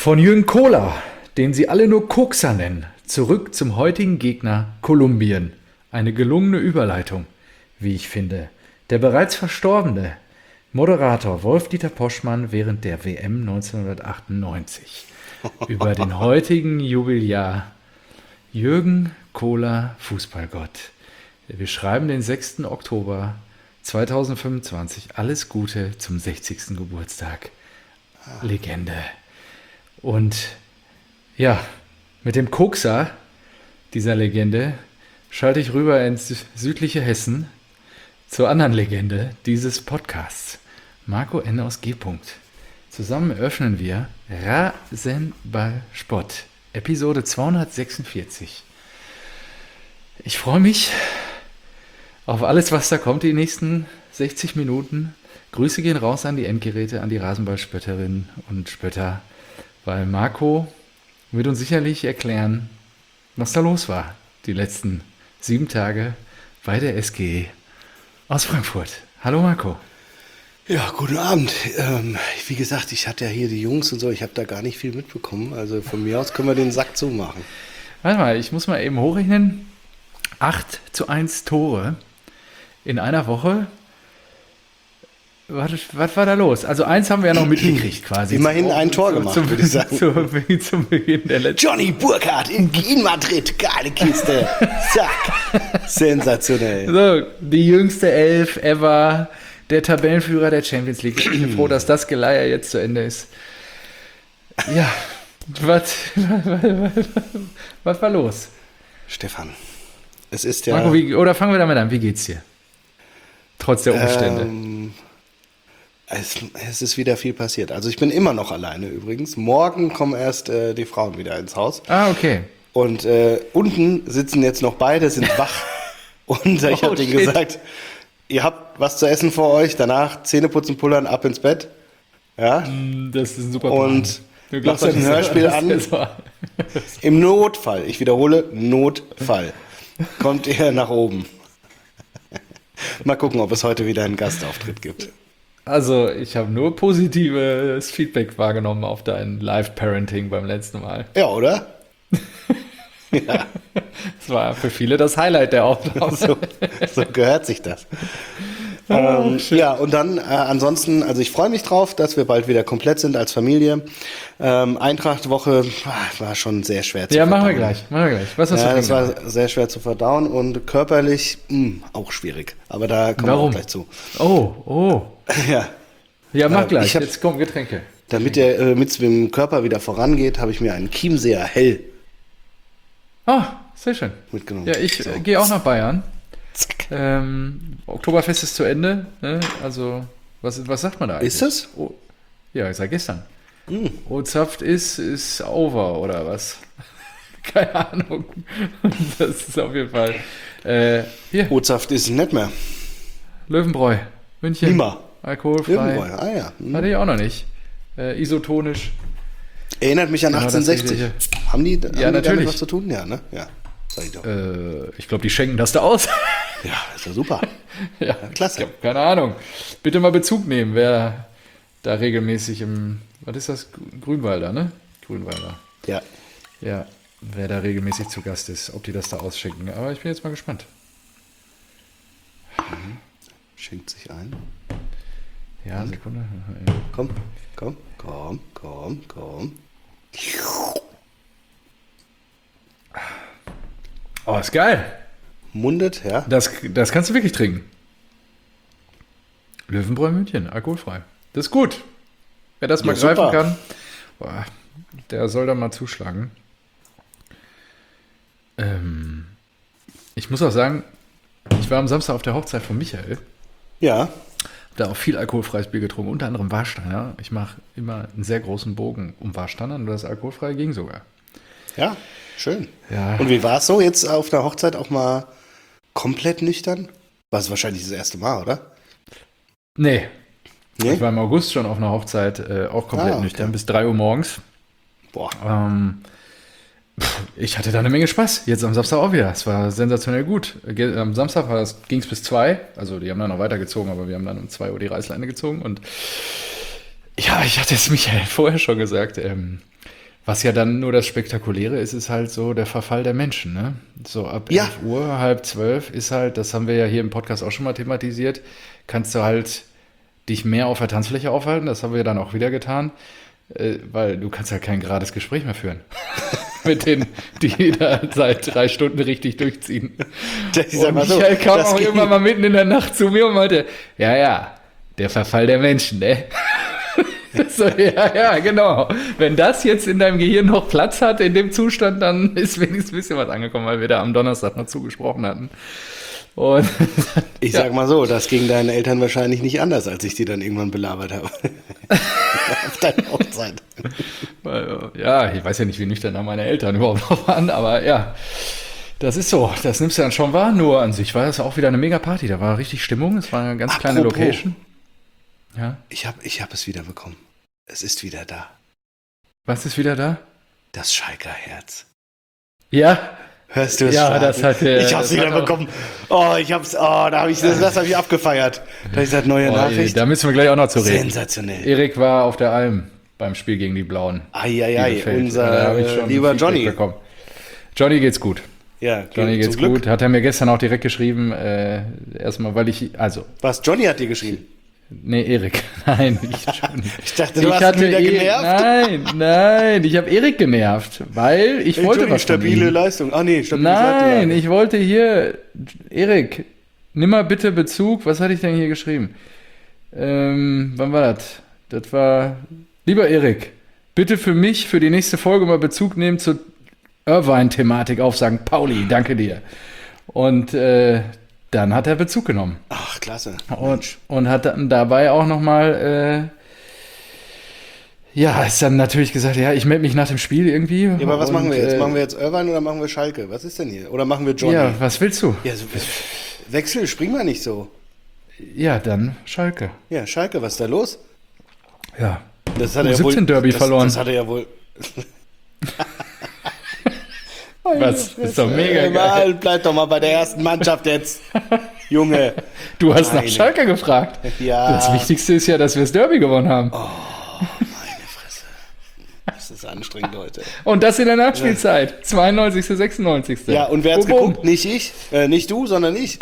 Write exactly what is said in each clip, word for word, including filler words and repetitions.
Von Jürgen Kohler, den sie alle nur Kokser nennen, zurück zum heutigen Gegner Kolumbien. Eine gelungene Überleitung, wie ich finde. Der bereits verstorbene Moderator Wolf-Dieter Poschmann während der W M neunzehnhundertachtundneunzig über den heutigen Jubiläar Jürgen Kohler, Fußballgott. Wir schreiben den sechsten Oktober zweitausendfünfundzwanzig. Alles Gute zum sechzigsten Geburtstag. Legende. Und ja, mit dem Kokser dieser Legende schalte ich rüber ins südliche Hessen zur anderen Legende dieses Podcasts, Marco N. aus G. Zusammen eröffnen wir Rasenballsport, Episode zweihundertsechsundvierzig. Ich freue mich auf alles, was da kommt, die nächsten sechzig Minuten. Grüße gehen raus an die Endgeräte, an die Rasenballspötterinnen und Spötter, weil Marco wird uns sicherlich erklären, was da los war die letzten sieben Tage bei der S G E aus Frankfurt. Hallo Marco. Ja, guten Abend. Ähm, wie gesagt, ich hatte ja hier die Jungs und so, ich habe da gar nicht viel mitbekommen. Also von mir aus können wir den Sack zumachen. Warte mal, ich muss mal eben hochrechnen. acht zu eins Tore in einer Woche. Was, was war da los? Also eins haben wir ja noch mitgekriegt quasi. Immerhin ein Tor gemacht, zum, würde ich sagen. Zum, zum Beginn der letzten. Johnny Burkhardt in, in Madrid, geile Kiste. Zack. Sensationell. So, die jüngste Elf ever, der Tabellenführer der Champions League. Ich bin froh, dass das Geleier jetzt zu Ende ist. Ja, was, was, was war los? Stefan, es ist ja... Marco, wie, oder fangen wir damit an, wie geht's dir? Trotz der Umstände. Ähm, es, es ist wieder viel passiert. Also ich bin immer noch alleine übrigens. Morgen kommen erst äh, die Frauen wieder ins Haus. Ah, okay. Und äh, unten sitzen jetzt noch beide, sind wach. Und äh, ich Oh, habe denen shit. gesagt, ihr habt was zu essen vor euch, danach Zähne putzen, pullern, ab ins Bett. Ja. Das ist ein super Und Du machst glaubst ein doch nicht, Hörspiel dass an. das war. Im Notfall, ich wiederhole, Notfall, kommt ihr nach oben. Mal gucken, ob es heute wieder einen Gastauftritt gibt. Also, ich habe nur positives Feedback wahrgenommen auf dein Live-Parenting beim letzten Mal. Ja, oder? Ja, Das war für viele das Highlight der Aufnahme. so, so gehört sich das. Oh, ähm, schön. ja, und dann äh, ansonsten, also ich freue mich drauf, dass wir bald wieder komplett sind als Familie. Ähm, Eintracht-Woche ah, war schon sehr schwer zu Ja, verdauen. machen wir gleich. Machen wir gleich. Was hast Ja, du das drin war gehabt? sehr schwer zu verdauen und körperlich mh, auch schwierig. Aber da kommen wir Warum? auch gleich zu. Oh, oh. Ja, Ja, mach Äh, gleich. ich hab- Jetzt kommen Getränke. damit der äh, mit dem Körper wieder vorangeht, habe ich mir einen Chiemseer Hell Ah, sehr schön. mitgenommen. Ja, ich So. äh, gehe auch nach Bayern. Zack. Ähm, Oktoberfest ist zu Ende. Ne? Also, was, was sagt man da eigentlich? Ist es? Oh, ja, seit gestern. Hm. Ozhaft ist, ist over, oder was? Keine Ahnung. Das ist auf jeden Fall. Äh, hier, Ozhaft ist nicht mehr. Löwenbräu, München. Nimmer. Alkoholfrei. Irgendwo. Ah ja. Hm. Hatte ich auch noch nicht. Äh, isotonisch. Erinnert mich an Genau, das achtzehnhundertsechzig. sehe Haben die, haben die natürlich. damit was zu tun? Ja, ne? Ja. Sag ich doch. Äh, ich glaube, die schenken das da aus. Ja, ist ja super. Ja, klasse. Ich hab keine Ahnung. Bitte mal Bezug nehmen, wer da regelmäßig im, was ist das? Grünwalder, ne? Grünwalder. Ja. Ja, wer da regelmäßig zu Gast ist, ob die das da ausschenken. Aber ich bin jetzt mal gespannt. Schenkt sich ein. Ja, Sekunde. Komm, komm, komm, komm, komm. Oh, ist geil. Mundet, ja. Das, das kannst du wirklich trinken. Löwenbräu München, alkoholfrei. Das ist gut. Wer das mal Ja, greifen super. kann, boah, der soll da mal zuschlagen. Ähm, ich muss auch sagen, ich war am Samstag auf der Hochzeit von Michael. Ja. Hab da auch viel alkoholfreies Bier getrunken, unter anderem Warsteiner. Ich mache immer einen sehr großen Bogen um Warsteiner und das alkoholfreie ging sogar. Ja, schön. Ja. Und wie war es so jetzt auf der Hochzeit auch mal komplett nüchtern? War es wahrscheinlich das erste Mal, oder? Nee, Nee? ich war im August schon auf einer Hochzeit, äh, auch komplett Ah, okay. nüchtern, bis drei Uhr morgens. Boah. Ähm, pff, ich hatte da eine Menge Spaß. Jetzt am Samstag auch wieder. Es war sensationell gut. Ge- Am Samstag ging es bis zwei. Also die haben dann noch weitergezogen, aber wir haben dann um zwei Uhr die Reißleine gezogen. Und Ja, ich hatte es Michael vorher schon gesagt. Ähm, was ja dann nur das Spektakuläre ist, ist halt so der Verfall der Menschen. Ne? So ab Ja. elf Uhr, halb zwölf ist halt, das haben wir ja hier im Podcast auch schon mal thematisiert, kannst du halt dich mehr auf der Tanzfläche aufhalten. Das haben wir dann auch wieder getan, äh, weil du kannst halt kein gerades Gespräch mehr führen. Mit denen, die da seit drei Stunden richtig durchziehen. Das ist Und einfach so, Michael kam das auch geht- irgendwann mal mitten in der Nacht zu mir und meinte, ja, ja, der Verfall der Menschen, ne? So, ja, ja, genau. Wenn das jetzt in deinem Gehirn noch Platz hat in dem Zustand, dann ist wenigstens ein bisschen was angekommen, weil wir da am Donnerstag noch zugesprochen hatten. Und Ich ja. sag mal so, das ging deinen Eltern wahrscheinlich nicht anders, als ich die dann irgendwann belabert habe. Auf deiner Hochzeit. Ja, ich weiß ja nicht, wie nüchtern da meine Eltern überhaupt noch waren, aber ja, das ist so. Das nimmst du dann schon wahr. Nur an sich war das auch wieder eine mega Party. Da war richtig Stimmung. Es war eine ganz kleine Apropos. Location. Ja. Ich habe ich hab es wieder bekommen. Es ist wieder da. Was ist wieder da? Das Schalker Herz. Ja, Hörst du es? Ja, schlagen? das hat, äh, Ich hab's das wieder hat auch- bekommen. Oh, ich hab's, oh, da habe ich, das, das habe ich abgefeiert. Da habe ich gesagt, neue oh, Nachricht. da müssen wir gleich auch noch zu reden. Sensationell. Erik war auf der Alm beim Spiel gegen die Blauen. Eieiei, Bielefeld. Da unser hab ich schon äh, lieber Feedback Johnny. bekommen. Johnny geht's gut. Ja, Johnny zum geht's Glück. gut. Hat er mir gestern auch direkt geschrieben. Äh, erstmal, weil ich, also, Was, Johnny hat dir geschrieben? nee, Erik. Nein, ich, Johnny. Ich dachte, du hast ihn wieder eh- genervt. Nein, nein, ich habe Erik genervt, weil ich Hey, wollte Johnny, was von stabile ihm. Leistung. Ah, nee, stabile Nein, Seite. ich wollte hier, Erik, nimm mal bitte Bezug. Was hatte ich denn hier geschrieben? Ähm, wann war das? Das war, lieber Erik, bitte für mich, für die nächste Folge mal Bezug nehmen zur Irvine-Thematik auf Sankt Pauli. Danke dir. Und äh, dann hat er Bezug genommen. Ach, klasse. Und, und hat dann dabei auch nochmal, äh, ja, ist dann natürlich gesagt, ja, ich melde mich nach dem Spiel irgendwie. Ja, aber was und, machen wir jetzt? äh, Machen wir jetzt Irvine oder machen wir Schalke? Was ist denn hier? Oder machen wir Johnny? Ja, was willst du? Ja, so, Wechsel, spring mal nicht so. Ja, dann Schalke. Ja, Schalke, was ist da los? Ja. Das hat U er ja wohl, siebzehn Derby das, verloren. Das hat er ja wohl. Was? Ist doch mega Äh, geil. mal, bleib doch mal bei der ersten Mannschaft jetzt. Junge. Du hast nach Meine- Schalke gefragt. Ja. Das Wichtigste ist ja, dass wir das Derby gewonnen haben. Meine Fresse. Das ist anstrengend heute. Und das in der Nachspielzeit. zweiundneunzigste, sechsundneunzigste Ja, und wer hat's Bum, bum. geguckt? Nicht ich. Äh, nicht du, sondern ich.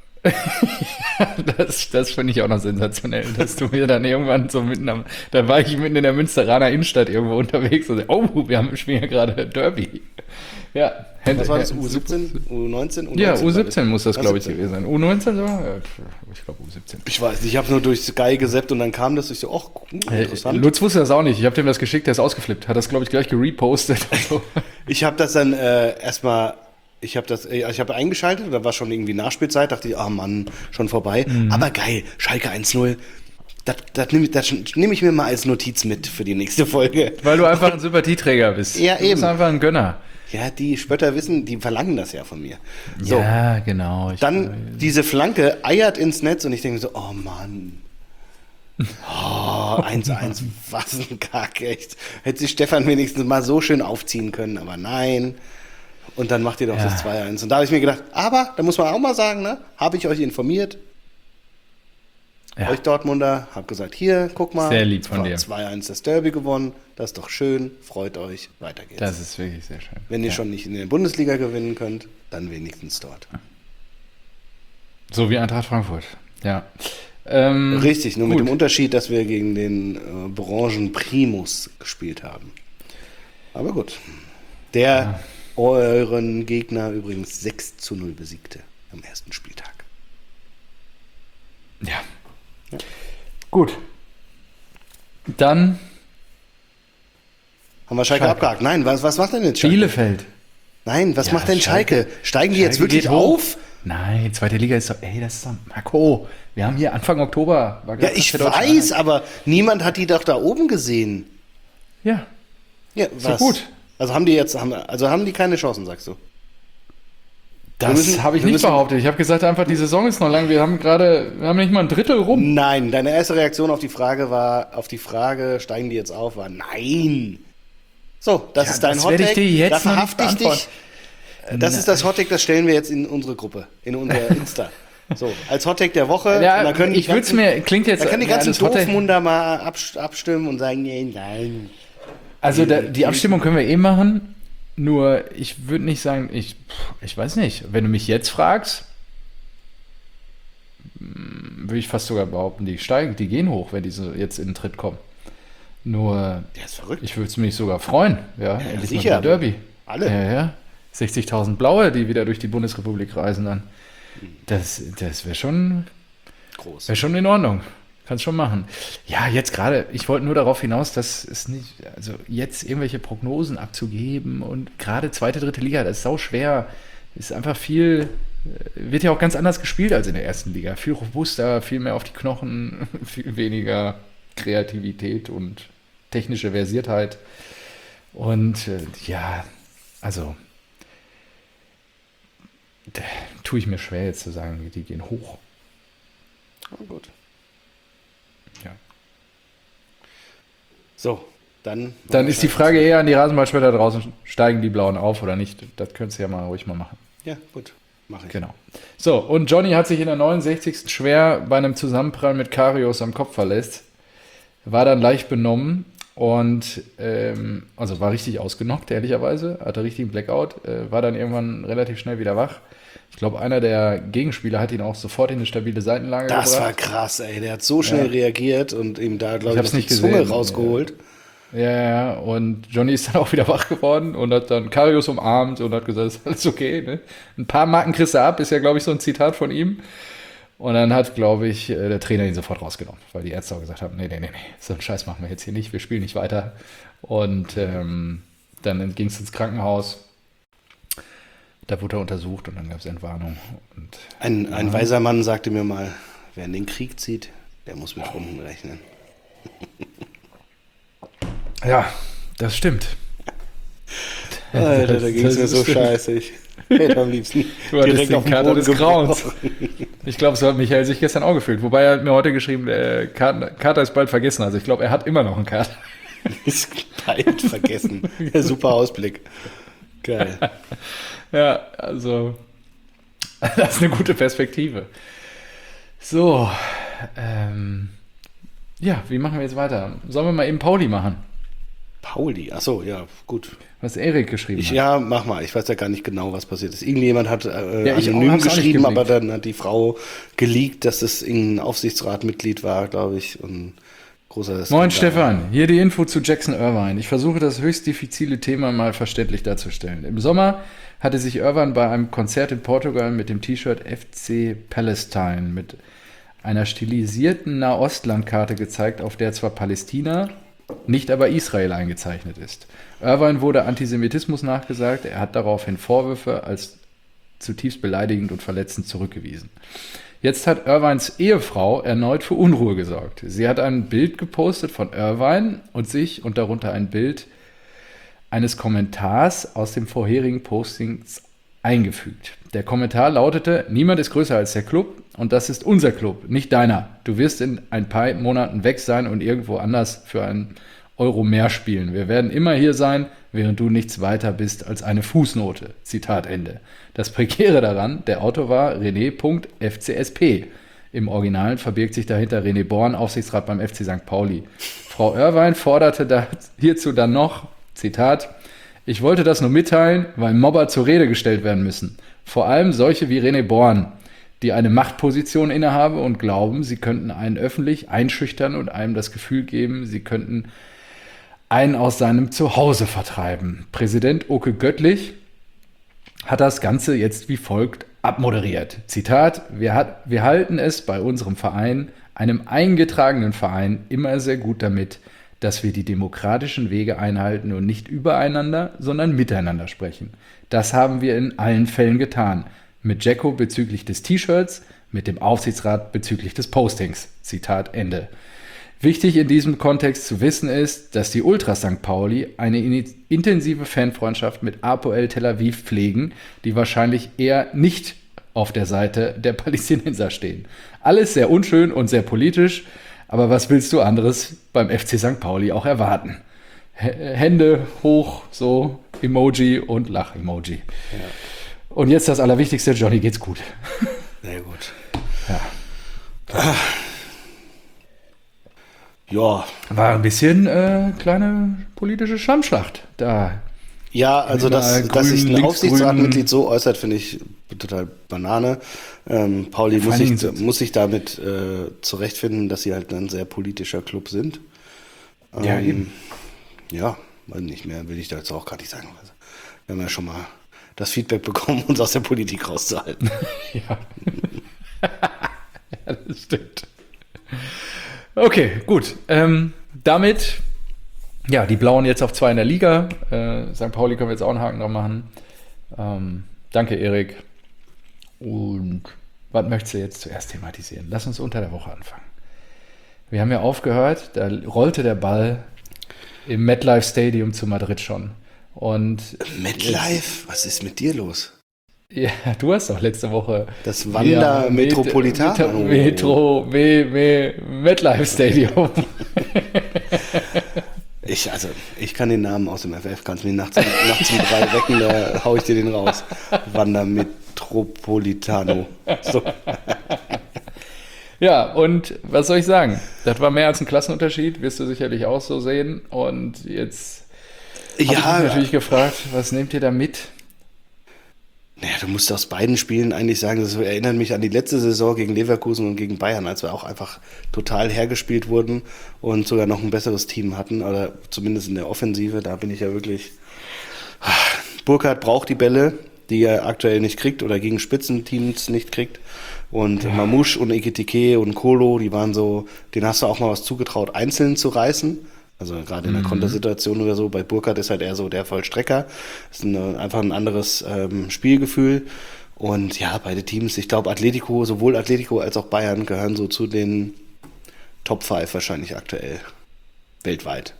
Das, das finde ich auch noch sensationell, dass du mir dann irgendwann so mitten am, da war ich mitten in der Münsteraner Innenstadt irgendwo unterwegs und so, oh, wir haben spielen ja gerade Derby. Ja. Was war das? U siebzehn? U neunzehn? U neunzehn Ja, war U siebzehn muss das, Ah, glaube ich, siebzehn. gewesen sein. U neunzehn sogar? Ja, ich glaube U siebzehn. Ich weiß nicht, ich habe nur durch Sky gesappt und dann kam das. Ich so, ach, uh, Äh, interessant. Lutz wusste das auch nicht. Ich habe dem das geschickt, der ist ausgeflippt. Hat das, glaube ich, gleich gerepostet. und so. Ich habe das dann äh, erstmal, ich habe das, äh, ich habe eingeschaltet, da war schon irgendwie Nachspielzeit, dachte ich, ah Mann, schon vorbei. Mhm. Aber geil, Schalke eins null. Das, das nehme das nehm ich mir mal als Notiz mit für die nächste Folge. Weil du einfach ein Sympathieträger bist. Ja, du bist eben. einfach ein Gönner. Ja, die Spötter wissen, die verlangen das ja von mir. So, Ja, genau. Ich, dann diese Flanke eiert ins Netz und ich denke so, oh Mann. Oh, eins eins, was ein Kack, echt. Hätte sich Stefan wenigstens mal so schön aufziehen können, aber nein. Und dann macht ihr doch Ja. das zwei eins. Und da habe ich mir gedacht, aber, da muss man auch mal sagen, ne, habe ich euch informiert, ja. euch Dortmunder, hab gesagt, hier, guck mal, Sehr lieb von dir. zwei eins das Derby gewonnen, das ist doch schön, freut euch, weiter geht's. Das ist wirklich sehr schön. Wenn ihr ja. schon nicht in der Bundesliga gewinnen könnt, dann wenigstens dort. So wie Eintracht Frankfurt. Ja. Ähm, Richtig, nur gut. mit dem Unterschied, dass wir gegen den äh, Branchenprimus gespielt haben. Aber gut. Der euren Gegner übrigens sechs zu null besiegte am ersten Spieltag. Ja. Gut. Dann Haben wir Schalke, Schalke. abgehakt? Nein, was, was macht denn jetzt Schalke? Bielefeld. Nein, was Ja, macht denn Schalke? Schalke- Steigen die jetzt Schalke wirklich geht hoch. auf? Nein, zweite Liga ist doch, ey, das ist doch, Marco, wir haben hier Anfang Oktober. War Ja, gerade ich der deutsche weiß, Einheit. aber niemand hat die doch da oben gesehen. Ja, Ja, doch was? gut. Also haben die jetzt, haben, also haben die keine Chancen, sagst du? das müssen- habe ich wir nicht müssen- behauptet. Ich habe gesagt einfach, die Saison ist noch lang. Wir haben gerade, wir haben nicht mal ein Drittel rum. Nein, deine erste Reaktion auf die Frage war, auf die Frage, steigen die jetzt auf, war nein. So, das Ja, ist dein das werde ich Hottake. dir jetzt Da noch nicht verhafte ich dich. beantworten. Das ist das Hottake, das stellen wir jetzt in unsere Gruppe, in unser Insta. So, als Hottag der Woche. Ja, und dann können die ich würde es ganzen- mir, klingt jetzt... Da können die ja, ganzen das Hottag- Doofmunder mal abs- abstimmen und sagen, nee, nein. Also da, die Abstimmung können wir eh machen, nur ich würde nicht sagen, ich, ich weiß nicht, wenn du mich jetzt fragst, mm, würde ich fast sogar behaupten, die steigen, die gehen hoch, wenn die so jetzt in den Tritt kommen. Nur, Der ist verrückt. ich würde es mich sogar freuen, ja, endlich sicher. mal wieder Derby. Alle. Ja, ja, sechzigtausend Blaue, die wieder durch die Bundesrepublik reisen dann. Das, das wäre schon, Groß. wäre schon in Ordnung. Kannst schon machen. Ja, jetzt gerade, ich wollte nur darauf hinaus, dass es nicht, also jetzt irgendwelche Prognosen abzugeben und gerade zweite, dritte Liga, das ist sau schwer. Ist einfach viel, wird ja auch ganz anders gespielt als in der ersten Liga. Viel robuster, viel mehr auf die Knochen, viel weniger Kreativität und technische Versiertheit. Und äh, ja, also da tue ich mir schwer jetzt zu sagen, die gehen hoch. Oh, gut. Ja. So, dann. Dann ist die Frage eher an die Rasenballspieler da draußen, steigen die Blauen auf oder nicht? Das könntest du ja mal ruhig mal machen. Ja, gut. Mach ich. Genau. So, und Johnny hat sich in der neunundsechzigsten schwer bei einem Zusammenprall mit Karius am Kopf verletzt. War dann leicht benommen und ähm, also war richtig ausgenockt, ehrlicherweise. Hatte richtig einen Blackout. Äh, war dann irgendwann relativ schnell wieder wach. Ich glaube, einer der Gegenspieler hat ihn auch sofort in eine stabile Seitenlage Das gebracht. war krass, ey. Der hat so schnell Ja. reagiert und ihm da, glaube Ich ich, hab's die nicht Zunge gesehen. rausgeholt. Ja, ja, und Johnny ist dann auch wieder wach geworden und hat dann Karius umarmt und hat gesagt, ist alles okay. Ne? Ein paar Marken kriegst du ab, ist ja, glaube ich, so ein Zitat von ihm. Und dann hat, glaube ich, der Trainer ihn sofort rausgenommen, weil die Ärzte auch gesagt haben, nee, nee, nee, nee, so einen Scheiß machen wir jetzt hier nicht, wir spielen nicht weiter. Und ähm, dann ging es ins Krankenhaus, da wurde er untersucht und dann gab es Entwarnung. Und, Ein, ein ja. weiser Mann sagte mir mal, wer in den Krieg zieht, der muss mit Runden rechnen. Ja, das stimmt. Alter, da ging es mir das so stimmt. scheiße. Ich hätte am liebsten Du hattest direkt den auf den Kater Boden des Grauens. gebrochen. Ich glaube, so hat Michael sich gestern auch gefühlt. Wobei er hat mir heute geschrieben, der Kater, Kater ist bald vergessen. Also ich glaube, er hat immer noch einen Kater. Ist bald vergessen. Ja, super Ausblick. Geil. Ja, also das ist eine gute Perspektive. So, ähm, ja, wie machen wir jetzt weiter? Sollen wir mal eben Pauli machen, Pauli, achso, ja, gut. was Erik geschrieben Ich, hat? ja, mach mal. Ich weiß ja gar nicht genau, was passiert ist. Irgendjemand hat äh, Ja, ich auch, anonym hab's auch nicht geschrieben, aber geblickt. dann hat die Frau geleakt, dass es irgendein Aufsichtsratmitglied war, glaube ich. Und großer Moin Skandal. Stefan, hier die Info zu Jackson Irvine. Ich versuche das höchst diffizile Thema mal verständlich darzustellen. Im Sommer hatte sich Irvine bei einem Konzert in Portugal mit dem T-Shirt F C Palestine mit einer stilisierten Nahostlandkarte gezeigt, auf der zwar Palästina, nicht aber Israel eingezeichnet ist. Irvine wurde Antisemitismus nachgesagt, er hat daraufhin Vorwürfe als zutiefst beleidigend und verletzend zurückgewiesen. Jetzt hat Irvines Ehefrau erneut für Unruhe gesorgt. Sie hat ein Bild gepostet von Irvine und sich und darunter ein Bild eines Kommentars aus dem vorherigen Postings eingefügt. Der Kommentar lautete: Niemand ist größer als der Club und das ist unser Club, nicht deiner. Du wirst in ein paar Monaten weg sein und irgendwo anders für einen Euro mehr spielen. Wir werden immer hier sein, während du nichts weiter bist als eine Fußnote. Zitat Ende. Das Prekäre daran, der Autor war René.fcsp. Im Original verbirgt sich dahinter René Born, Aufsichtsrat beim F C Sankt Pauli. Frau Irvine forderte da hierzu dann noch, Zitat, ich wollte das nur mitteilen, weil Mobber zur Rede gestellt werden müssen. Vor allem solche wie René Born, die eine Machtposition innehaben und glauben, sie könnten einen öffentlich einschüchtern und einem das Gefühl geben, sie könnten einen aus seinem Zuhause vertreiben. Präsident Oke Göttlich hat das Ganze jetzt wie folgt abmoderiert. Zitat, wir, hat, wir halten es bei unserem Verein, einem eingetragenen Verein, immer sehr gut damit, dass wir die demokratischen Wege einhalten und nicht übereinander, sondern miteinander sprechen. Das haben wir in allen Fällen getan. Mit Jacko bezüglich des T-Shirts, mit dem Aufsichtsrat bezüglich des Postings. Zitat Ende. Wichtig in diesem Kontext zu wissen ist, dass die Ultras Sankt Pauli eine intensive Fanfreundschaft mit APOEL Tel Aviv pflegen, die wahrscheinlich eher nicht auf der Seite der Palästinenser stehen. Alles sehr unschön und sehr politisch, aber was willst du anderes beim F C Sankt Pauli auch erwarten? H- Hände hoch, so Emoji und Lach-Emoji. Ja. Und jetzt das Allerwichtigste, Johnny geht's gut. Sehr gut. Ja. Ja. War ein bisschen äh, kleine politische Schlammschlacht da. Ja, also dass, Grün, dass sich ein linksgrün. Aufsichtsratmitglied so äußert, finde ich total Banane. Ähm, Pauli Vor muss allen sich, Dingen- muss sich damit äh, zurechtfinden, dass sie halt ein sehr politischer Club sind. Ähm, Ja, eben. Ja, weiß nicht mehr, will ich da jetzt auch gar nicht sagen. Also, wir haben ja schon mal das Feedback bekommen, uns aus der Politik rauszuhalten. Ja. Ja, das stimmt. Okay, gut. Ähm, damit, ja, die Blauen jetzt auf zwei in der Liga. Äh, Sankt Pauli können wir jetzt auch einen Haken dran machen. Ähm, danke, Erik. Und was möchtest du jetzt zuerst thematisieren? Lass uns unter der Woche anfangen. Wir haben ja aufgehört, da rollte der Ball im MetLife Stadium zu Madrid schon. Und MetLife? Was ist mit dir los? ja, du hast doch letzte Woche Das Wanda ja, Metropolitano. Met- Metro, Me, Me, MetLife Stadium. Ich, also, ich kann den Namen aus dem F F, kannst du mich nachts, nachts um drei wecken, da hau ich dir den raus. Wanda Metropolitano. So. Ja, und was soll ich sagen? Das war mehr als ein Klassenunterschied, wirst du sicherlich auch so sehen. Und jetzt habe ich mich Ja, natürlich gefragt, was nehmt ihr da mit? naja, du musst aus beiden Spielen eigentlich sagen, das erinnert mich an die letzte Saison gegen Leverkusen und gegen Bayern, als wir auch einfach total hergespielt wurden und sogar noch ein besseres Team hatten, oder zumindest in der Offensive. Da bin ich ja wirklich... Burkhardt braucht die Bälle, die er aktuell nicht kriegt oder gegen Spitzenteams nicht kriegt. Und ja. Mamouche und Ekitike und Kolo, die waren so, denen hast du auch mal was zugetraut, einzeln zu reißen. Also gerade in der mhm. Kontersituation oder so. Bei Burkhardt ist halt eher so der Vollstrecker. Das ist eine, einfach ein anderes ähm, Spielgefühl. Und ja, beide Teams, ich glaube Atletico, sowohl Atletico als auch Bayern gehören so zu den Top fünf wahrscheinlich aktuell. Weltweit.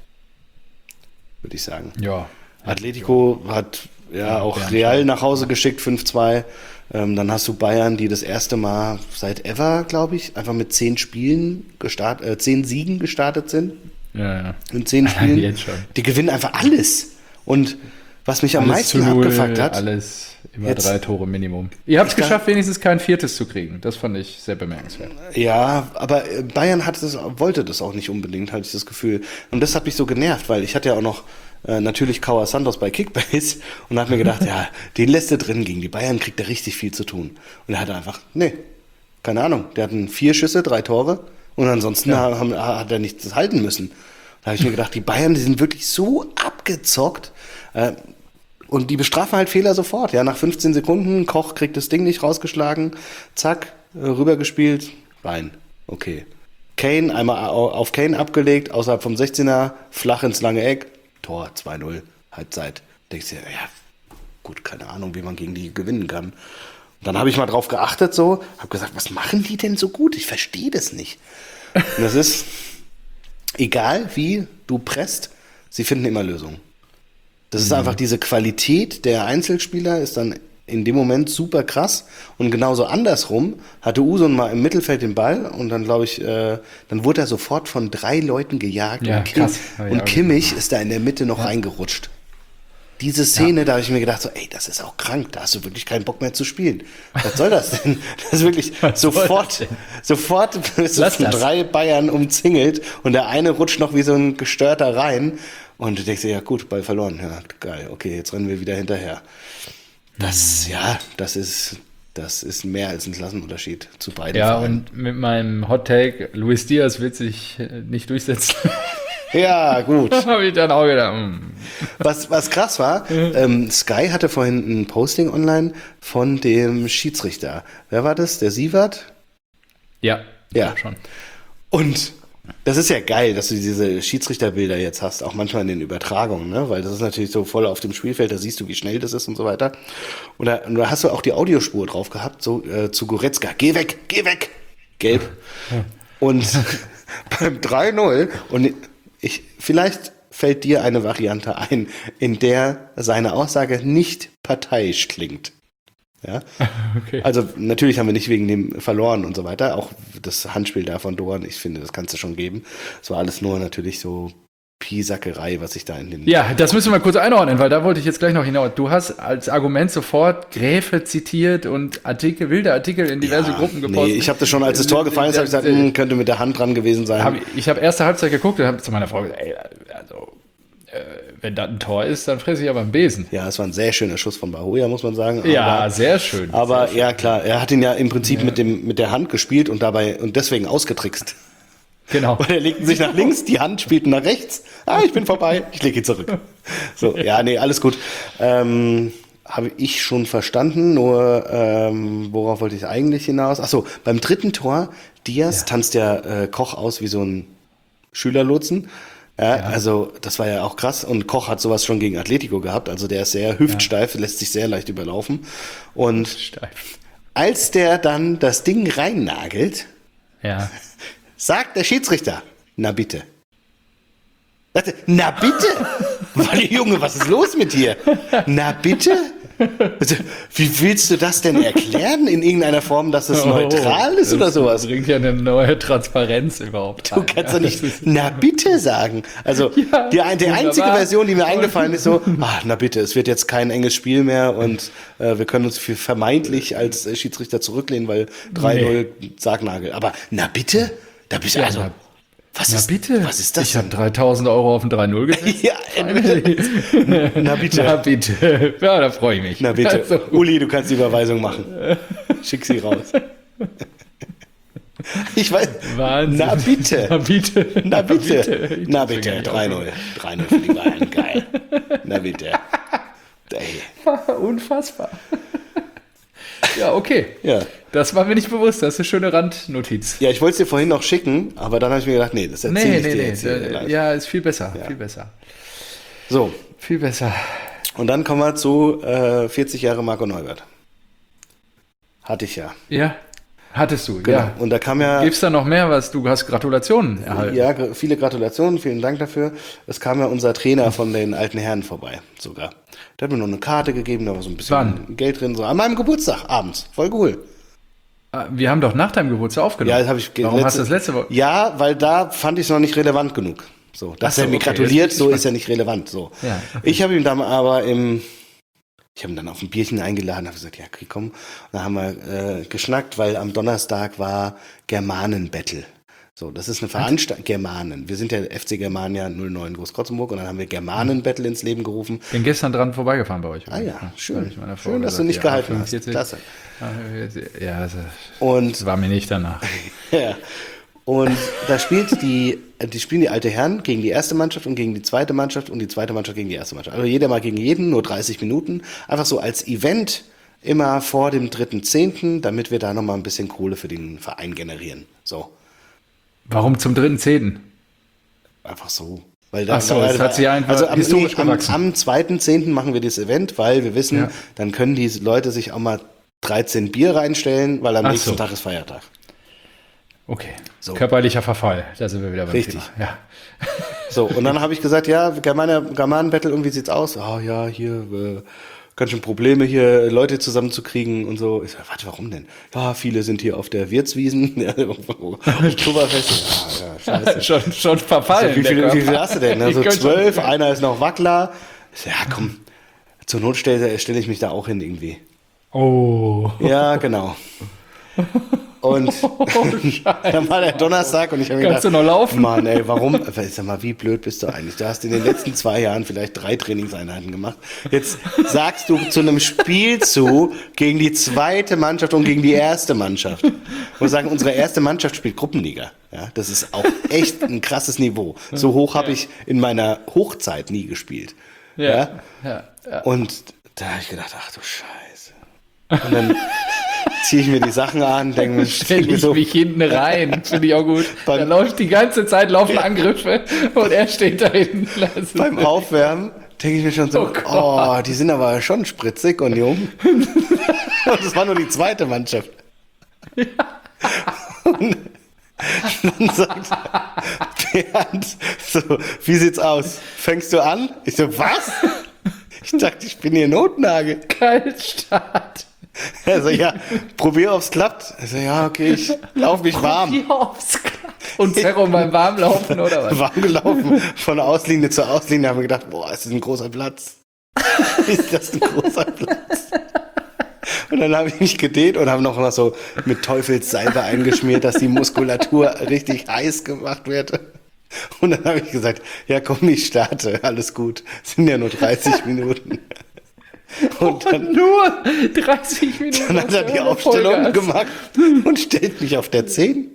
Würde ich sagen. Ja. Atletico hat ja auch Bayern Real schon. nach Hause geschickt, fünf zwei. Ähm, dann hast du Bayern, die das erste Mal seit ever, glaube ich, einfach mit zehn Spielen gestartet, äh, zehn Siegen gestartet sind. Ja, ja. In zehn Spielen. Jetzt schon. Die gewinnen einfach alles. Und was mich am Alles meisten zu null, abgefuckt hat, alles immer Jetzt- drei Tore Minimum. Ihr habt es Ich kann- geschafft, wenigstens kein viertes zu kriegen. Das fand ich sehr bemerkenswert. ja, aber äh, Bayern hat das, wollte das auch nicht unbedingt, hatte ich das Gefühl. Und das hat mich so genervt, weil ich hatte ja auch noch äh, natürlich Kawa Santos bei Kickbase und habe mir gedacht, ja, den lässt er drin, gegen die Bayern kriegt er richtig viel zu tun. Und er hat einfach, nee, keine Ahnung, der hatten vier Schüsse, drei Tore und ansonsten Ja. haben, hat er nichts halten müssen. Da habe ich mir gedacht, die Bayern, die sind wirklich so abgezockt. Äh, Und die bestrafen halt Fehler sofort. Ja, nach fünfzehn Sekunden, Koch kriegt das Ding nicht rausgeschlagen, zack, äh, rübergespielt, rein. Okay. Kane, einmal au- auf Kane abgelegt, außerhalb vom sechzehner, flach ins lange Eck, Tor, zwei null, Halbzeit. Denkst du, ja, gut, keine Ahnung, wie man gegen die gewinnen kann. Und dann habe ich mal drauf geachtet so, habe gesagt, was machen die denn so gut? Ich verstehe das nicht. Und das ist, egal wie du presst, sie finden immer Lösungen. Das ist einfach diese Qualität der Einzelspieler ist dann in dem Moment super krass. Und genauso andersrum hatte Usun mal im Mittelfeld den Ball und dann glaube ich, äh, dann wurde er sofort von drei Leuten gejagt Ja, und, Kim, krass. Hab ich und auch Kimmich ist da in der Mitte noch Ja. reingerutscht. Diese Szene, da habe ich mir gedacht, so, ey, das ist auch krank, da hast du wirklich keinen Bock mehr zu spielen. Was soll das denn? Das ist wirklich soll sofort, das denn? sofort bist du Lass von das. drei Bayern umzingelt und der eine rutscht noch wie so ein Gestörter rein. Und du denkst dir, ja gut, Ball verloren. Ja, geil, okay, jetzt rennen wir wieder hinterher. Das, ja, das ist, das ist mehr als ein Klassenunterschied zu beiden Ja, Vereinen. und mit meinem Hot Take, Luis Diaz wird sich äh, nicht durchsetzen. Ja, gut. Habe ich dann auch gedacht, hm. Was, was krass war, ähm, Sky hatte vorhin ein Posting online von dem Schiedsrichter. Wer war das? Der Sievert? Ja, Ja. schon. Und das ist ja geil, dass du diese Schiedsrichterbilder jetzt hast, auch manchmal in den Übertragungen, ne? Weil das ist natürlich so voll auf dem Spielfeld, da siehst du, wie schnell das ist und so weiter. Und da, und da hast du auch die Audiospur drauf gehabt, so äh, zu Goretzka, geh weg, geh weg, gelb. Und beim drei null, und ich, vielleicht fällt dir eine Variante ein, in der seine Aussage nicht parteiisch klingt. Ja? Okay. Also natürlich haben wir nicht wegen dem verloren und so weiter. Auch das Handspiel da von Doan, ich finde, das kannst du schon geben. Es war alles nur natürlich so Piesackerei, was ich da in den... Ja, das müssen wir mal kurz einordnen, weil da wollte ich jetzt gleich noch hinaus. Du hast als Argument sofort Gräfe zitiert und Artikel, wilde Artikel in diverse Ja, Gruppen gepostet. Nee, ich habe das schon, als das Tor gefallen ist, habe ich gesagt, hm, könnte mit der Hand dran gewesen sein. Hab, ich habe erste Halbzeit geguckt und habe zu meiner Frau gesagt, ey, also, äh, wenn das ein Tor ist, dann fresse ich aber einen Besen. Ja, es war ein sehr schöner Schuss von Bahoja, muss man sagen. Ja, aber, sehr schön. Aber sehr schön. ja, klar, er hat ihn ja im Prinzip ja. mit dem mit der Hand gespielt und dabei und deswegen ausgetrickst. Genau. Und er legten sich nach links, die Hand spielten nach rechts. Ah, ich bin vorbei, ich lege ihn zurück. So, ja, nee, alles gut. Ähm, habe ich schon verstanden, nur ähm, worauf wollte ich eigentlich hinaus? Achso, beim dritten Tor, Diaz ja. tanzt ja äh, Koch aus wie so ein Schülerlotsen. Ja, ja. Also das war ja auch krass. Und Koch hat sowas schon gegen Atletico gehabt. Also der ist sehr hüftsteif, ja. lässt sich sehr leicht überlaufen. Und Steif. Als der dann das Ding reinnagelt, ja. sagt der Schiedsrichter, na bitte. Na bitte? Junge, was ist los mit dir? Na bitte? Also, wie willst du das denn erklären in irgendeiner Form, dass es oh, neutral ist oder sowas? Das bringt ja eine neue Transparenz überhaupt. Du kannst doch nicht na bitte sagen. Also ja, die, die einzige Version, die mir eingefallen ist, so, ach, na bitte, es wird jetzt kein enges Spiel mehr und äh, wir können uns für vermeintlich als äh, Schiedsrichter zurücklehnen, weil drei null nee. Sargnagel. Aber na bitte? Da bist du ja, also... Na, was na ist, bitte. Was ist das Ich habe dreitausend Euro auf ein drei null gesetzt. Ja, bitte. Na bitte. Na bitte. Ja, da freue ich mich. Na bitte. Also. Uli, du kannst die Überweisung machen. Schick sie raus. Ich weiß. Wahnsinn. Na bitte. Na bitte. Na bitte. Na bitte. drei null. drei null für die Bayern. Geil. Na bitte. Ey. Unfassbar. Ja, okay. Ja. Das war mir nicht bewusst. Das ist eine schöne Randnotiz. Ja, ich wollte es dir vorhin noch schicken, aber dann habe ich mir gedacht, nee, das erzähle nee, ich nee, dir nee. jetzt hier. Ja, ist viel besser. Ja. Viel besser. So. Viel besser. Und dann kommen wir zu äh, vierzig Jahre Marco Neubert. Hatte ich ja. Ja. Hattest du, genau. ja. Und da kam ja... Gibt's da noch mehr, was du hast Gratulationen erhalten? Ja, viele Gratulationen, vielen Dank dafür. Es kam ja unser Trainer von den alten Herren vorbei, sogar. Der hat mir noch eine Karte gegeben, da war so ein bisschen Wann? Geld drin. So an meinem Geburtstag, abends. Voll cool. Wir haben doch nach deinem Geburtstag aufgenommen. Ja, das habe ich Warum letzte, hast du das letzte Woche? Ja, weil da fand ich es noch nicht relevant genug. So, dass so, er mir okay, gratuliert, so ist ja nicht relevant. So. Ja, okay. Ich habe ihm dann aber im... Ich habe ihn dann auf ein Bierchen eingeladen, habe gesagt, ja, okay, komm. Und dann haben wir äh, geschnackt, weil am Donnerstag war Germanen-Battle. So, das ist eine Veranstaltung, Germanen. Wir sind ja F C Germania null neun Großkrotzenburg und dann haben wir Germanen-Battle ins Leben gerufen. Bin gestern dran vorbeigefahren bei euch. Ah ja, schön. Frau Schön, dass du nicht ja, gehalten fünfundvierzig. hast. Klasse. Ja, das, und, das war mir nicht danach. Ja. Und da spielt die, die spielen die alte Herren gegen die erste Mannschaft und gegen die zweite Mannschaft und die zweite Mannschaft gegen die erste Mannschaft. Also jeder mal gegen jeden, nur dreißig Minuten. Einfach so als Event immer vor dem dritten Zehnten, damit wir da nochmal ein bisschen Kohle für den Verein generieren. So. Warum zum dritten Zehnten? Einfach so. Weil da, Ach so, das hat sich einfach also am, historisch nee, am, gewachsen. Am zweiten Zehnten machen wir das Event, weil wir wissen, ja. dann können die Leute sich auch mal dreizehn Bier reinstellen, weil am Ach nächsten so. Tag ist Feiertag. Okay, so. Körperlicher Verfall, da sind wir wieder beim Richtig. Thema. Ja. So, und dann habe ich gesagt, ja, Germanen-Battle, irgendwie sieht's aus. Ah ja, hier, äh, ganz schön Probleme hier, Leute zusammenzukriegen und so. Ich sag, warte, warum denn? Ja, viele sind hier auf der Wirtswiesen. Oktoberfest. Ja, ja, scheiße. schon, schon verfallen. So, wie, viele, wie viele hast du denn? Also zwölf, schon. Einer ist noch Wackler. Ich sag, ja, komm, zur Not stelle stell ich mich da auch hin irgendwie. Oh. Ja, genau. Und oh, dann war der Donnerstag und ich habe mir gedacht, kannst du noch laufen? Mann, ey, warum? Sag mal, wie blöd bist du eigentlich? Du hast in den letzten zwei Jahren vielleicht drei Trainingseinheiten gemacht. Jetzt sagst du zu einem Spiel zu gegen die zweite Mannschaft und gegen die erste Mannschaft. Und sagen, unsere erste Mannschaft spielt Gruppenliga. Ja, das ist auch echt ein krasses Niveau. So hoch habe ich in meiner Hochzeit nie gespielt. Ja. Ja? Ja, ja. Und da habe ich gedacht, ach du Scheiße. Und dann ziehe ich mir die Sachen an, denke mir, stelle ich so, mich hinten rein, finde ich auch gut. Beim, da läuft die ganze Zeit laufen Angriffe und er steht da hinten. Beim Aufwärmen denke ich mir schon so, oh, oh, die sind aber schon spritzig und jung. Und das war nur die zweite Mannschaft. Ja. Und dann sagt Bernd so, wie sieht's aus? Fängst du an? Ich so, was? Ich dachte, ich bin hier Notnagel. Kaltstart. Also ja, probier, ob's klappt. Also ja, okay, ich lauf mich warm. Probier, ob's klappt. Und Zerro beim Warmlaufen, oder was? Warm gelaufen, von Auslinie zu Auslinie, haben wir gedacht, boah, ist das ein großer Platz. Ist das ein großer Platz? Und dann habe ich mich gedehnt und habe noch mal so mit Teufelssalbe eingeschmiert, dass die Muskulatur richtig heiß gemacht wird. Und dann habe ich gesagt, ja komm, ich starte, alles gut. Es sind ja nur dreißig Minuten. Und dann, nur dreißig Minuten. dann hat er die Aufstellung gemacht und stellt mich auf der zehn.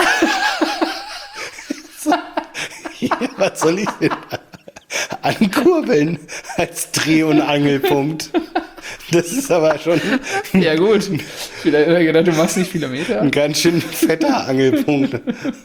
So, ja, was soll ich denn ankurbeln als Dreh- und Angelpunkt? Das ist aber schon Ja gut, vielleicht hat er gedacht, du machst nicht viele Meter. ein ganz schön fetter Angelpunkt.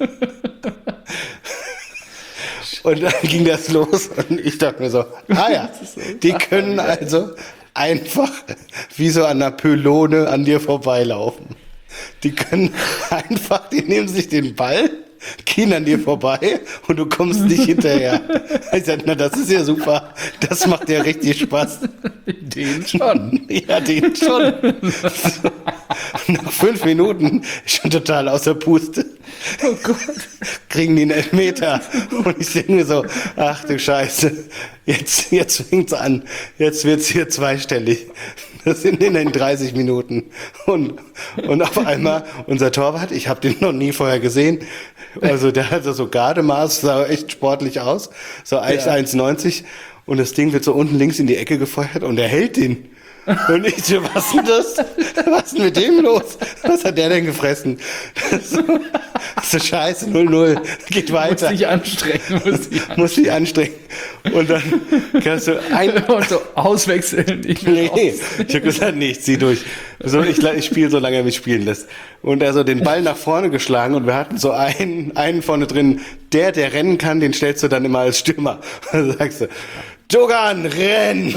Und dann ging das los und ich dachte mir so, ah ja, die können also einfach wie so an einer Pylone an dir vorbeilaufen. Die können einfach, die nehmen sich den Ball, gehen an dir vorbei und du kommst nicht hinterher. Ich sagte, na das ist ja super, das macht ja richtig Spaß. Den schon. Ja, den schon. So. Nach fünf Minuten schon total außer Puste. Oh Gott. Kriegen die einen Elfmeter. Und ich denke mir so, ach du Scheiße, jetzt, jetzt fängt's an. Jetzt wird's hier zweistellig. Das sind in den dreißig Minuten. Und, und auf einmal unser Torwart, ich habe den noch nie vorher gesehen, also der hatte so Gardemaß, sah echt sportlich aus, so echt Ja. eins neunzig und das Ding wird so unten links in die Ecke gefeuert und er hält den. Und ich so, was ist denn das? Was ist denn mit dem los? Was hat der denn gefressen? Das ist so, das ist so scheiße, null null, geht Muss weiter. dich anstrengen. Muss dich Muss dich anstrengen. Und dann kannst du ein... Und so auswechseln. Ich will Nee, raus. ich habe gesagt, nee, ich zieh durch. So, ich ich spiele, solange er mich spielen lässt. Und er so den Ball nach vorne geschlagen und wir hatten so einen, einen vorne drin, der, der rennen kann, den stellst du dann immer als Stürmer. Und dann sagst du, Jogan, renn!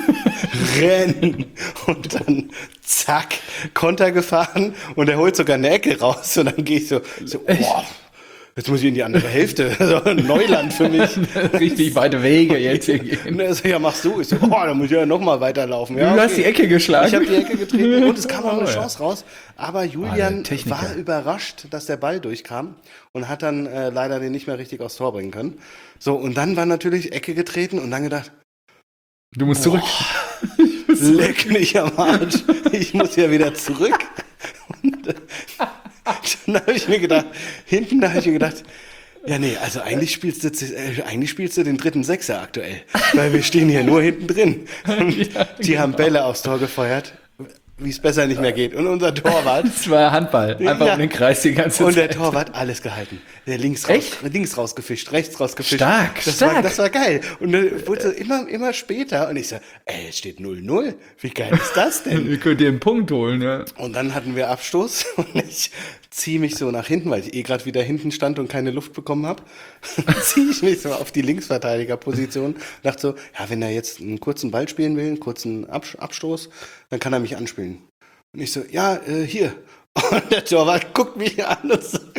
Renn! Und dann, zack, Konter gefahren und er holt sogar eine Ecke raus und dann gehe ich so, so boah, jetzt muss ich in die andere Hälfte. So ein Neuland für mich. Richtig weite Wege jetzt hier Und gehen. er so, ja, machst du. Ich so, boah, da muss ich ja noch mal weiterlaufen. Ja, Du hast die Ecke geschlagen. Ich habe die Ecke getreten und es kam auch eine Oh, ja. Chance raus. Aber Ah, Julian der Techniker. war überrascht, dass der Ball durchkam und hat dann äh, leider den nicht mehr richtig aufs Tor bringen können. So, und dann war natürlich Ecke getreten und dann gedacht, Du musst zurück. leck mich am Arsch, ich muss ja wieder zurück. Und äh, dann habe ich mir gedacht, hinten da habe ich mir gedacht, ja nee, also eigentlich spielst du äh, eigentlich spielst du den dritten Sechser aktuell, weil wir stehen hier nur hinten drin. Und Ja, die haben Bälle aufs Tor gefeuert, wie es besser nicht mehr geht. Und unser Torwart Das war Handball. Einfach Ja. um den Kreis die ganze und der Zeit. Torwart alles gehalten. Der links raus, Echt? links rausgefischt, rechts rausgefischt. Stark, das stark. War, das war geil. Und dann wurde es immer, immer später. Und ich so, ey, es steht null null. Wie geil ist das denn? Ihr könnt ihr einen Punkt holen, ja. Und dann hatten wir Abstoß und ich ziehe mich so nach hinten, weil ich eh gerade wieder hinten stand und keine Luft bekommen habe. Ziehe ich mich so auf die Linksverteidigerposition. Dachte so, ja, wenn er jetzt einen kurzen Ball spielen will, einen kurzen Abs- Abstoß, dann kann er mich anspielen. Und ich so, ja, äh, hier. Und der Torwart guckt mich an und sagt,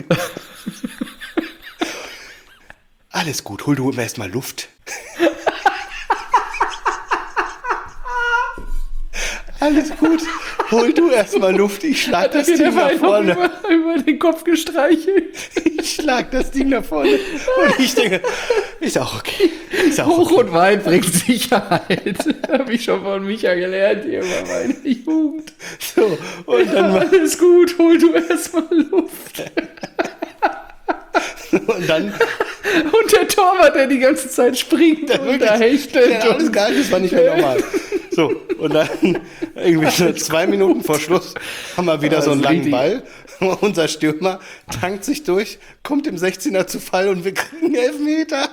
alles gut, hol du immer erstmal Luft. Alles gut, hol du erstmal Luft, ich schlag das Der Ding war nach einfach vorne. über, über den Kopf gestreichelt. Ich schlag das Ding nach vorne. Und ich denke, ist auch okay. Ist auch Hoch okay. und weit bringt Sicherheit. Habe ich schon von Micha gelernt, hier bei meiner Jugend. So, und dann war, Alles gut, hol du erstmal Luft. und dann, Und der Torwart, der die ganze Zeit springt und da hechtelt. ja, alles geil, das war nicht mehr normal. So, und dann irgendwie so zwei Minuten vor Schluss haben wir wieder Ah, so einen das ist langen richtig. Ball. Unser Stürmer tankt sich durch, kommt im sechzehner zu Fall und wir kriegen Elfmeter.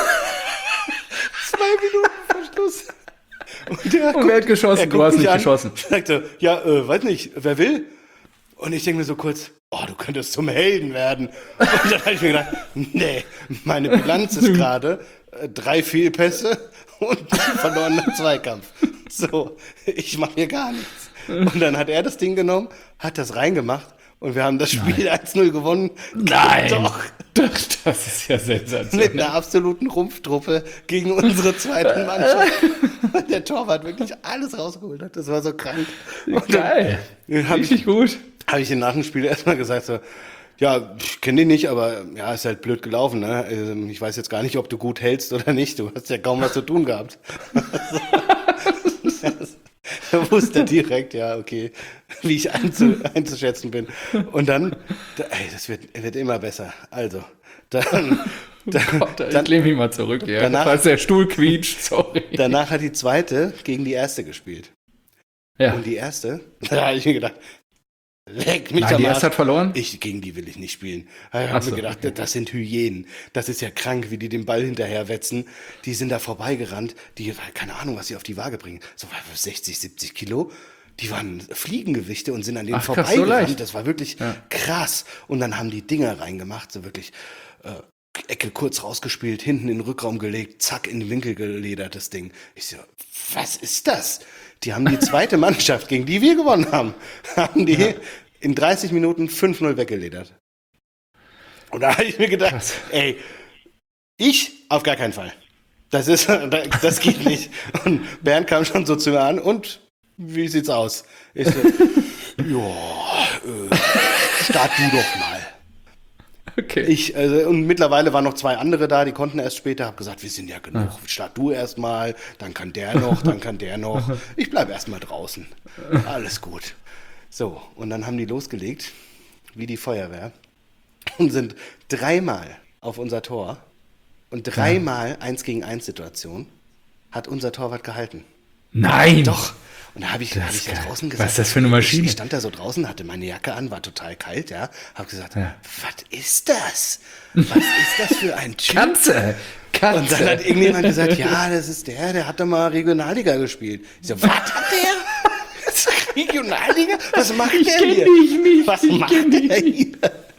Zwei Minuten vor Schluss. Und, der Und wer hat geschossen? er Du guckt hast mich nicht an, geschossen. Sagt so, ja, äh, weiß nicht, wer will? Und ich denke mir so kurz, oh, du könntest zum Helden werden. Und dann habe ich mir gedacht, nee, meine Bilanz ist gerade äh, drei Fehlpässe und ein verlorener Zweikampf. So, ich mache hier gar nichts. Und dann hat er das Ding genommen, hat das reingemacht und wir haben das Spiel eins null gewonnen. Nein. Doch. Das, das ist ja Mit sensationell. einer absoluten Rumpftruppe gegen unsere zweite Mannschaft. Und der Torwart wirklich alles rausgeholt hat. Das war so krank. Und dann Geil. hab Richtig gut. habe ich nach dem Spiel erstmal gesagt so, Ja, ich kenne den nicht, aber ja, ist halt blöd gelaufen. Ne? Ähm, Ich weiß jetzt gar nicht, ob du gut hältst oder nicht. Du hast ja kaum was zu tun gehabt. Da wusste er direkt, ja, okay, wie ich einzu, einzuschätzen bin. Und dann, da, ey, das wird, wird immer besser. Also, dann, dann, Gott, ich dann lehne mich mal zurück, ja. danach- Falls der Stuhl quietscht, sorry. danach hat die zweite gegen die erste gespielt. Ja. Und die erste, da habe ich mir gedacht, leck mich Nein, am die Arsch. erste hat verloren? Ich, gegen die will ich nicht spielen. Ich habe Ach so, mir gedacht, okay. das sind Hyänen. Das ist ja krank, wie die den Ball hinterher wetzen. Die sind da vorbeigerannt. Die, keine Ahnung, was sie auf die Waage bringen. So sechzig, siebzig Kilo. Die waren Fliegengewichte und sind an denen Ach, krass, so vorbeigerannt. leicht. Das war wirklich Ja. krass. Und dann haben die Dinger reingemacht, so wirklich äh, Ecke kurz rausgespielt, hinten in den Rückraum gelegt, zack, in den Winkel geledert, das Ding. Ich so, was ist das? Die haben die zweite Mannschaft, gegen die wir gewonnen haben, haben die in dreißig Minuten fünf null weggeledert. Und da habe ich mir gedacht, Krass. ey, ich auf gar keinen Fall. Das ist, das geht nicht. Und Bernd kam schon so zu mir an und wie sieht's aus? Ich so, ja, äh, start du doch mal. Okay. Ich, also, und mittlerweile waren noch zwei andere da, die konnten erst später, hab gesagt, wir sind ja genug, start du erst mal, dann kann der noch, dann kann der noch. Ich bleib erst mal draußen. Alles gut. So, und dann haben die losgelegt, wie die Feuerwehr, und sind dreimal auf unser Tor und dreimal eins gegen eins Situation hat unser Torwart gehalten. Nein! Doch. Und da habe ich, hab Das ich ist da geil. draußen Was gesagt. ist das für eine Maschine? Ich, ich stand da so draußen, hatte meine Jacke an, war total kalt, ja. Hab gesagt, Ja. was ist das? Was ist das für ein Typ? Katze! Katze! Und dann hat irgendjemand gesagt, ja, das ist der, der hat doch mal Regionalliga gespielt. Ich so, was hat der? Regionalliga? Was macht der kenn hier? dich nicht, Was ich macht kenn dich der hier?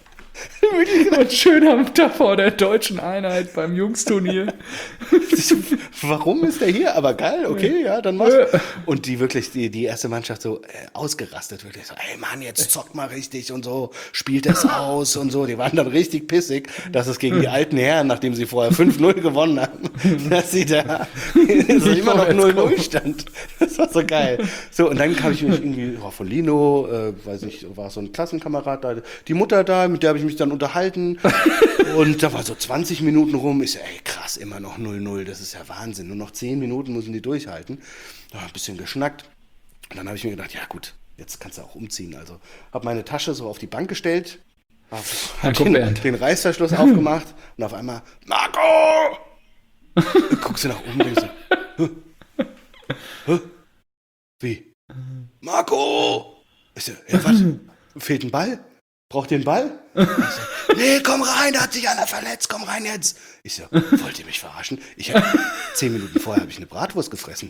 Und schön am Tag vor der deutschen Einheit beim Jungsturnier. Warum ist der hier? Aber geil, okay, ja, dann mach's. Und die wirklich, die, die erste Mannschaft so äh, ausgerastet, wirklich so, ey Mann, jetzt zockt mal richtig und so, spielt das aus und so. Die waren dann richtig pissig, dass es gegen die alten Herren, nachdem sie vorher fünf null gewonnen haben, dass sie da so immer noch null null stand. Das war so geil. So, und dann habe ich mich irgendwie oh, von Lino, äh, weiß nicht, war so ein Klassenkamerad da, die Mutter da, mit der habe ich mich dann unterhalten. Und da war so zwanzig Minuten rum. Ich so, ey, krass, immer noch null null, das ist ja Wahnsinn. Nur noch zehn Minuten müssen die durchhalten. Da ein bisschen geschnackt. Und dann habe ich mir gedacht, ja gut, jetzt kannst du auch umziehen. Also habe meine Tasche so auf die Bank gestellt, Dann habe kommt den, Bernd. den Reißverschluss aufgemacht und auf einmal, Marco! Dann guckst du nach oben und denkst so, Hä? Hä? Wie? Marco! Ich so, ja, was? Fehlt ein Ball? Braucht ihr einen Ball? Ich so, nee, komm rein, da hat sich einer verletzt, komm rein jetzt. Ich so, wollt ihr mich verarschen? Ich hab, zehn Minuten vorher habe ich eine Bratwurst gefressen.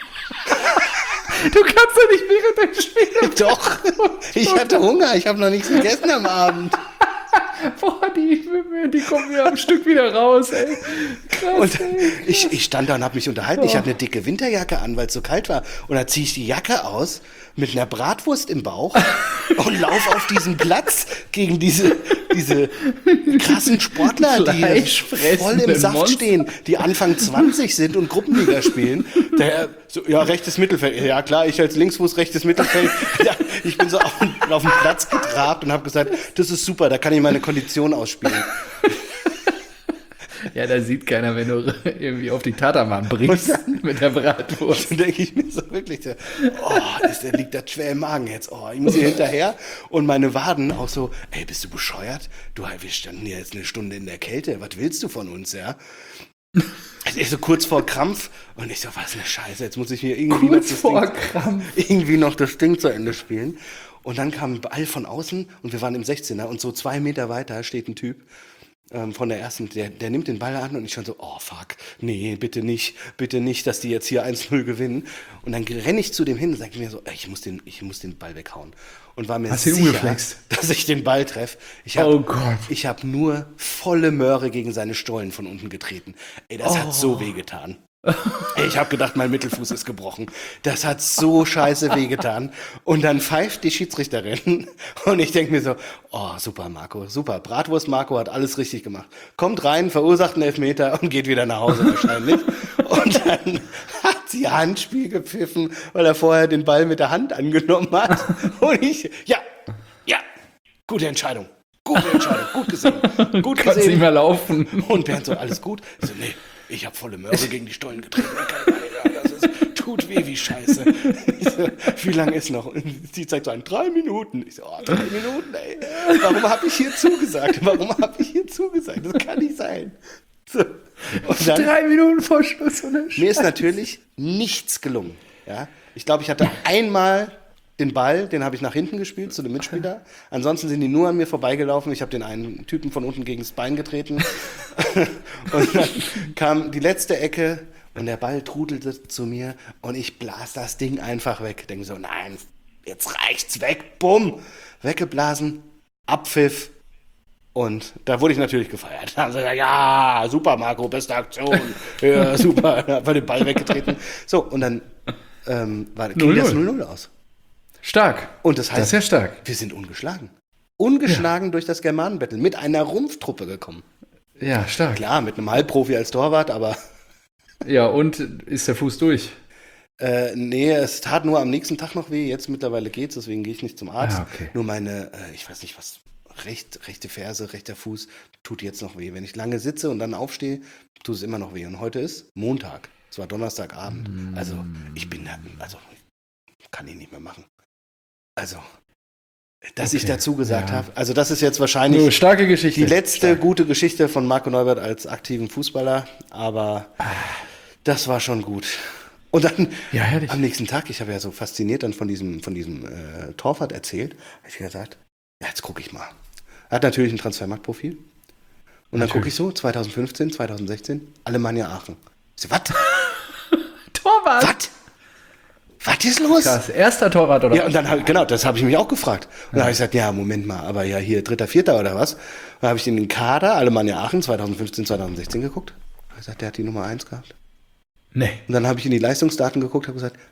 Du kannst doch nicht während dem Spiel. Doch, ich hatte Hunger, ich habe noch nichts gegessen am Abend. Boah, die, die kommen mir am Stück wieder raus, ey. Krass, Und ey. ich, ich stand da und habe mich unterhalten. Ich habe eine dicke Winterjacke an, weil es so kalt war. Und dann ziehe ich die Jacke aus mit einer Bratwurst im Bauch und laufe auf diesen Platz gegen diese, diese krassen Sportler, die Fleischfressende voll im Saft Monster. stehen, die Anfang zwanzig sind und Gruppenliga spielen. Der, so, ja, rechtes Mittelfeld. Ja klar, ich als Linksfuß rechtes Mittelfeld. Ja, ich bin so auf, den- auf den Platz getrabt und habe gesagt, das ist super, da kann ich meine Kondition ausspielen. Ja, da sieht keiner, wenn du irgendwie auf die Tatermann bringst mit der Bratwurst. Dann denke ich mir so wirklich, so, oh, ist, der liegt das schwer im Magen jetzt. Oh, ich muss hier hinterher. Und meine Waden auch so, ey, bist du bescheuert? Du, wir standen hier jetzt eine Stunde in der Kälte. Was willst du von uns, ja? Also ich so kurz vor Krampf und ich so, was eine Scheiße, jetzt muss ich hier irgendwie, noch Kurz das, vor Ding, Krampf. irgendwie noch das Ding zu Ende spielen. Und dann kam ein Ball von außen und wir waren im sechzehner und so zwei Meter weiter steht ein Typ ähm, von der ersten, der, der nimmt den Ball an und ich schon so, oh fuck, nee, bitte nicht, bitte nicht, dass die jetzt hier eins null gewinnen. Und dann renne ich zu dem hin und sage mir so, ey, ich muss den, ich muss den Ball weghauen. Und war mir Hast du ihn sicher, umgeflext? dass ich den Ball treffe. Ich hab, Oh Gott. Ich habe nur volle Möhre gegen seine Stollen von unten getreten. Ey, das hat so wehgetan. Ey, ich habe gedacht, mein Mittelfuß ist gebrochen. Das hat so scheiße wehgetan. Und dann pfeift die Schiedsrichterin und ich denke mir so, oh, super Marco, super. Bratwurst Marco hat alles richtig gemacht. Kommt rein, verursacht einen Elfmeter und geht wieder nach Hause wahrscheinlich. Und dann hat sie Handspiel gepfiffen, weil er vorher den Ball mit der Hand angenommen hat. Und ich, ja, ja, gute Entscheidung. gute Entscheidung, gut gesehen, gut Kannst gesehen. nicht mehr laufen. Und Bernd so, alles gut? Ich so, nee, ich habe volle Möhre gegen die Stollen getreten. Das ist, tut weh wie Scheiße. Ich so, wie lange ist noch? Und sie zeigt so an, drei Minuten. Ich so, oh, drei Minuten, ey. Warum habe ich hier zugesagt? Warum habe ich hier zugesagt? Das kann nicht sein. So. Und dann, Drei Minuten vor Schluss. Oder? mir ist natürlich nichts gelungen. Ja? Ich glaube, ich hatte einmal den Ball, den habe ich nach hinten gespielt zu dem Mitspieler. Ansonsten sind die nur an mir vorbeigelaufen. Ich habe den einen Typen von unten gegen das Bein getreten. Und dann kam die letzte Ecke und der Ball trudelte zu mir und ich blas das Ding einfach weg. Denke so, nein, jetzt reicht's weg. Bumm, weggeblasen, Abpfiff. Und da wurde ich natürlich gefeiert. Da haben sie gesagt, ja, super Marco, beste Aktion. Ja, super, einfach den Ball weggetreten. So, und dann ähm, war, ging das null null aus. Stark. Und das heißt, das ist ja stark. wir sind ungeschlagen. Ungeschlagen ja. durch das Germanenbattle. Mit einer Rumpftruppe gekommen. Ja, stark. Klar, mit einem Halbprofi als Torwart, aber... Ja, und ist der Fuß durch? Äh, nee, es tat nur am nächsten Tag noch weh. Jetzt mittlerweile geht's, deswegen gehe ich nicht zum Arzt. Ah, okay. Nur meine, äh, ich weiß nicht was, recht, rechte Ferse, rechter Fuß tut jetzt noch weh. Wenn ich lange sitze und dann aufstehe, tut es immer noch weh. Und heute ist Montag. Es war Donnerstagabend. Mm. Also ich bin da, also kann ich nicht mehr machen. Also, dass okay. ich dazu gesagt ja. habe, also das ist jetzt wahrscheinlich Nur starke Geschichte. die letzte Stark. gute Geschichte von Marco Neubert als aktiven Fußballer, aber das war schon gut. Und dann ja, am nächsten Tag, ich habe ja so fasziniert dann von diesem, von diesem äh, Torwart erzählt, habe ich gesagt, ja, jetzt gucke ich mal. Er hat natürlich ein Transfermarktprofil. Und dann gucke ich so, zwanzig fünfzehn, zwanzig sechzehn, Alemannia Aachen. Ich so, was? Torwart? Was? Was ist los? Krass, erster Torwart oder Ja, und dann hab, genau, das habe ich mich auch gefragt. Und dann ja. habe ich gesagt, ja, Moment mal, aber ja hier dritter, vierter oder was? Und dann habe ich in den Kader Alemannia Aachen zwanzig fünfzehn, zwanzig sechzehn geguckt. Ich gesagt, der hat die Nummer eins gehabt. Nee. Und dann habe ich in die Leistungsdaten geguckt, habe gesagt,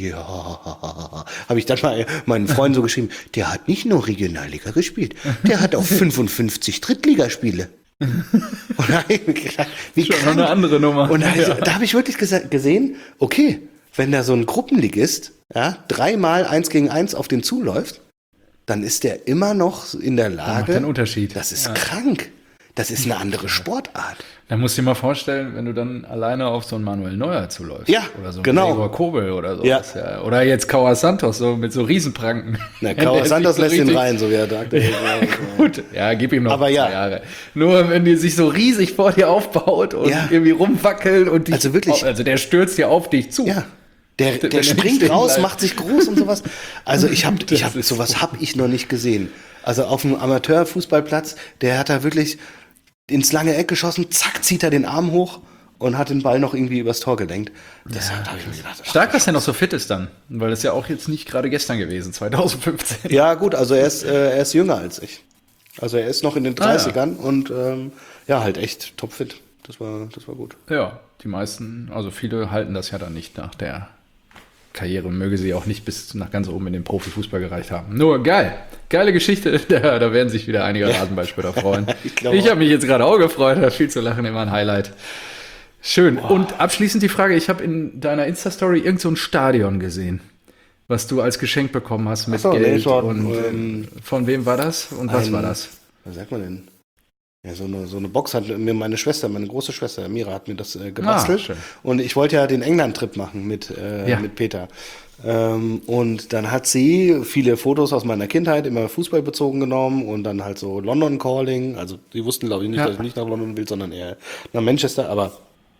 ja, habe ich dann mal meinen Freunden so geschrieben, der hat nicht nur Regionalliga gespielt, der hat auch fünfundfünfzig Drittligaspiele. Und da habe ich mir gedacht, wie schon krank. eine andere Nummer. Und da, ja. da habe ich wirklich gesa- gesehen, okay, wenn da so ein Gruppenligist ja, dreimal eins gegen eins auf den zuläuft, dann ist der immer noch in der Lage. Das macht einen Unterschied. Das ist ja. krank. Das ist eine andere Sportart. Da musst du dir mal vorstellen, wenn du dann alleine auf so einen Manuel Neuer zuläufst. Ja, oder so genau. Gregor Kobel oder so. Ja. Ja. Oder jetzt Kauer Santos, so mit so Riesenpranken. Na, Kauer Santos lässt ihn rein, so wie er da aktuell ja, gut, ja, gib ihm noch Aber zwei ja. Jahre. Nur wenn die sich so riesig vor dir aufbaut und Ja. irgendwie rumwackelt und dich, Also wirklich. also der stürzt dir auf dich zu. Ja. Der, Wenn der er springt nicht stehen raus, bleibt. macht sich groß und sowas. Also ich habe, ich Das hab, ist sowas so. habe ich noch nicht gesehen. Also auf einem Amateurfußballplatz, der hat da wirklich ins lange Eck geschossen, zack, zieht er den Arm hoch und hat den Ball noch irgendwie übers Tor gelenkt. Deshalb habe ich mir gedacht, ach, Stark, dass er noch so fit ist dann, weil das ja auch jetzt nicht gerade gestern gewesen, zwanzig fünfzehn. ja gut, also er ist, äh, er ist jünger als ich. Also er ist noch in den Ah, ja. dreißigern und ähm, ja, halt echt topfit. Das war, das war gut. Ja, die meisten, also viele halten das ja dann nicht nach der Karriere, möge sie auch nicht bis nach ganz oben in den Profifußball gereicht haben. Nur geil, geile Geschichte, da, da werden sich wieder einige Rasenballspieler freuen. Ich glaube ich auch. habe mich jetzt gerade auch gefreut, da viel zu lachen, immer ein Highlight. Schön. Boah. Und abschließend die Frage, ich habe in deiner Insta-Story irgend so ein Stadion gesehen, was du als Geschenk bekommen hast mit Ach so, nee, Geld. es war, und ähm, von wem war das und was ein- war das? Was sagt man denn? Ja, so eine, so eine Box hat mir meine Schwester, meine große Schwester, Mira, hat mir das äh, gebastelt. Ah, schön. Und ich wollte ja den England-Trip machen mit, äh, Ja. mit Peter. Ähm, und dann hat sie viele Fotos aus meiner Kindheit, immer fußballbezogen genommen und dann halt so London Calling. Also die wussten, glaube ich, nicht, Ja. dass ich nicht nach London will, sondern eher nach Manchester. Aber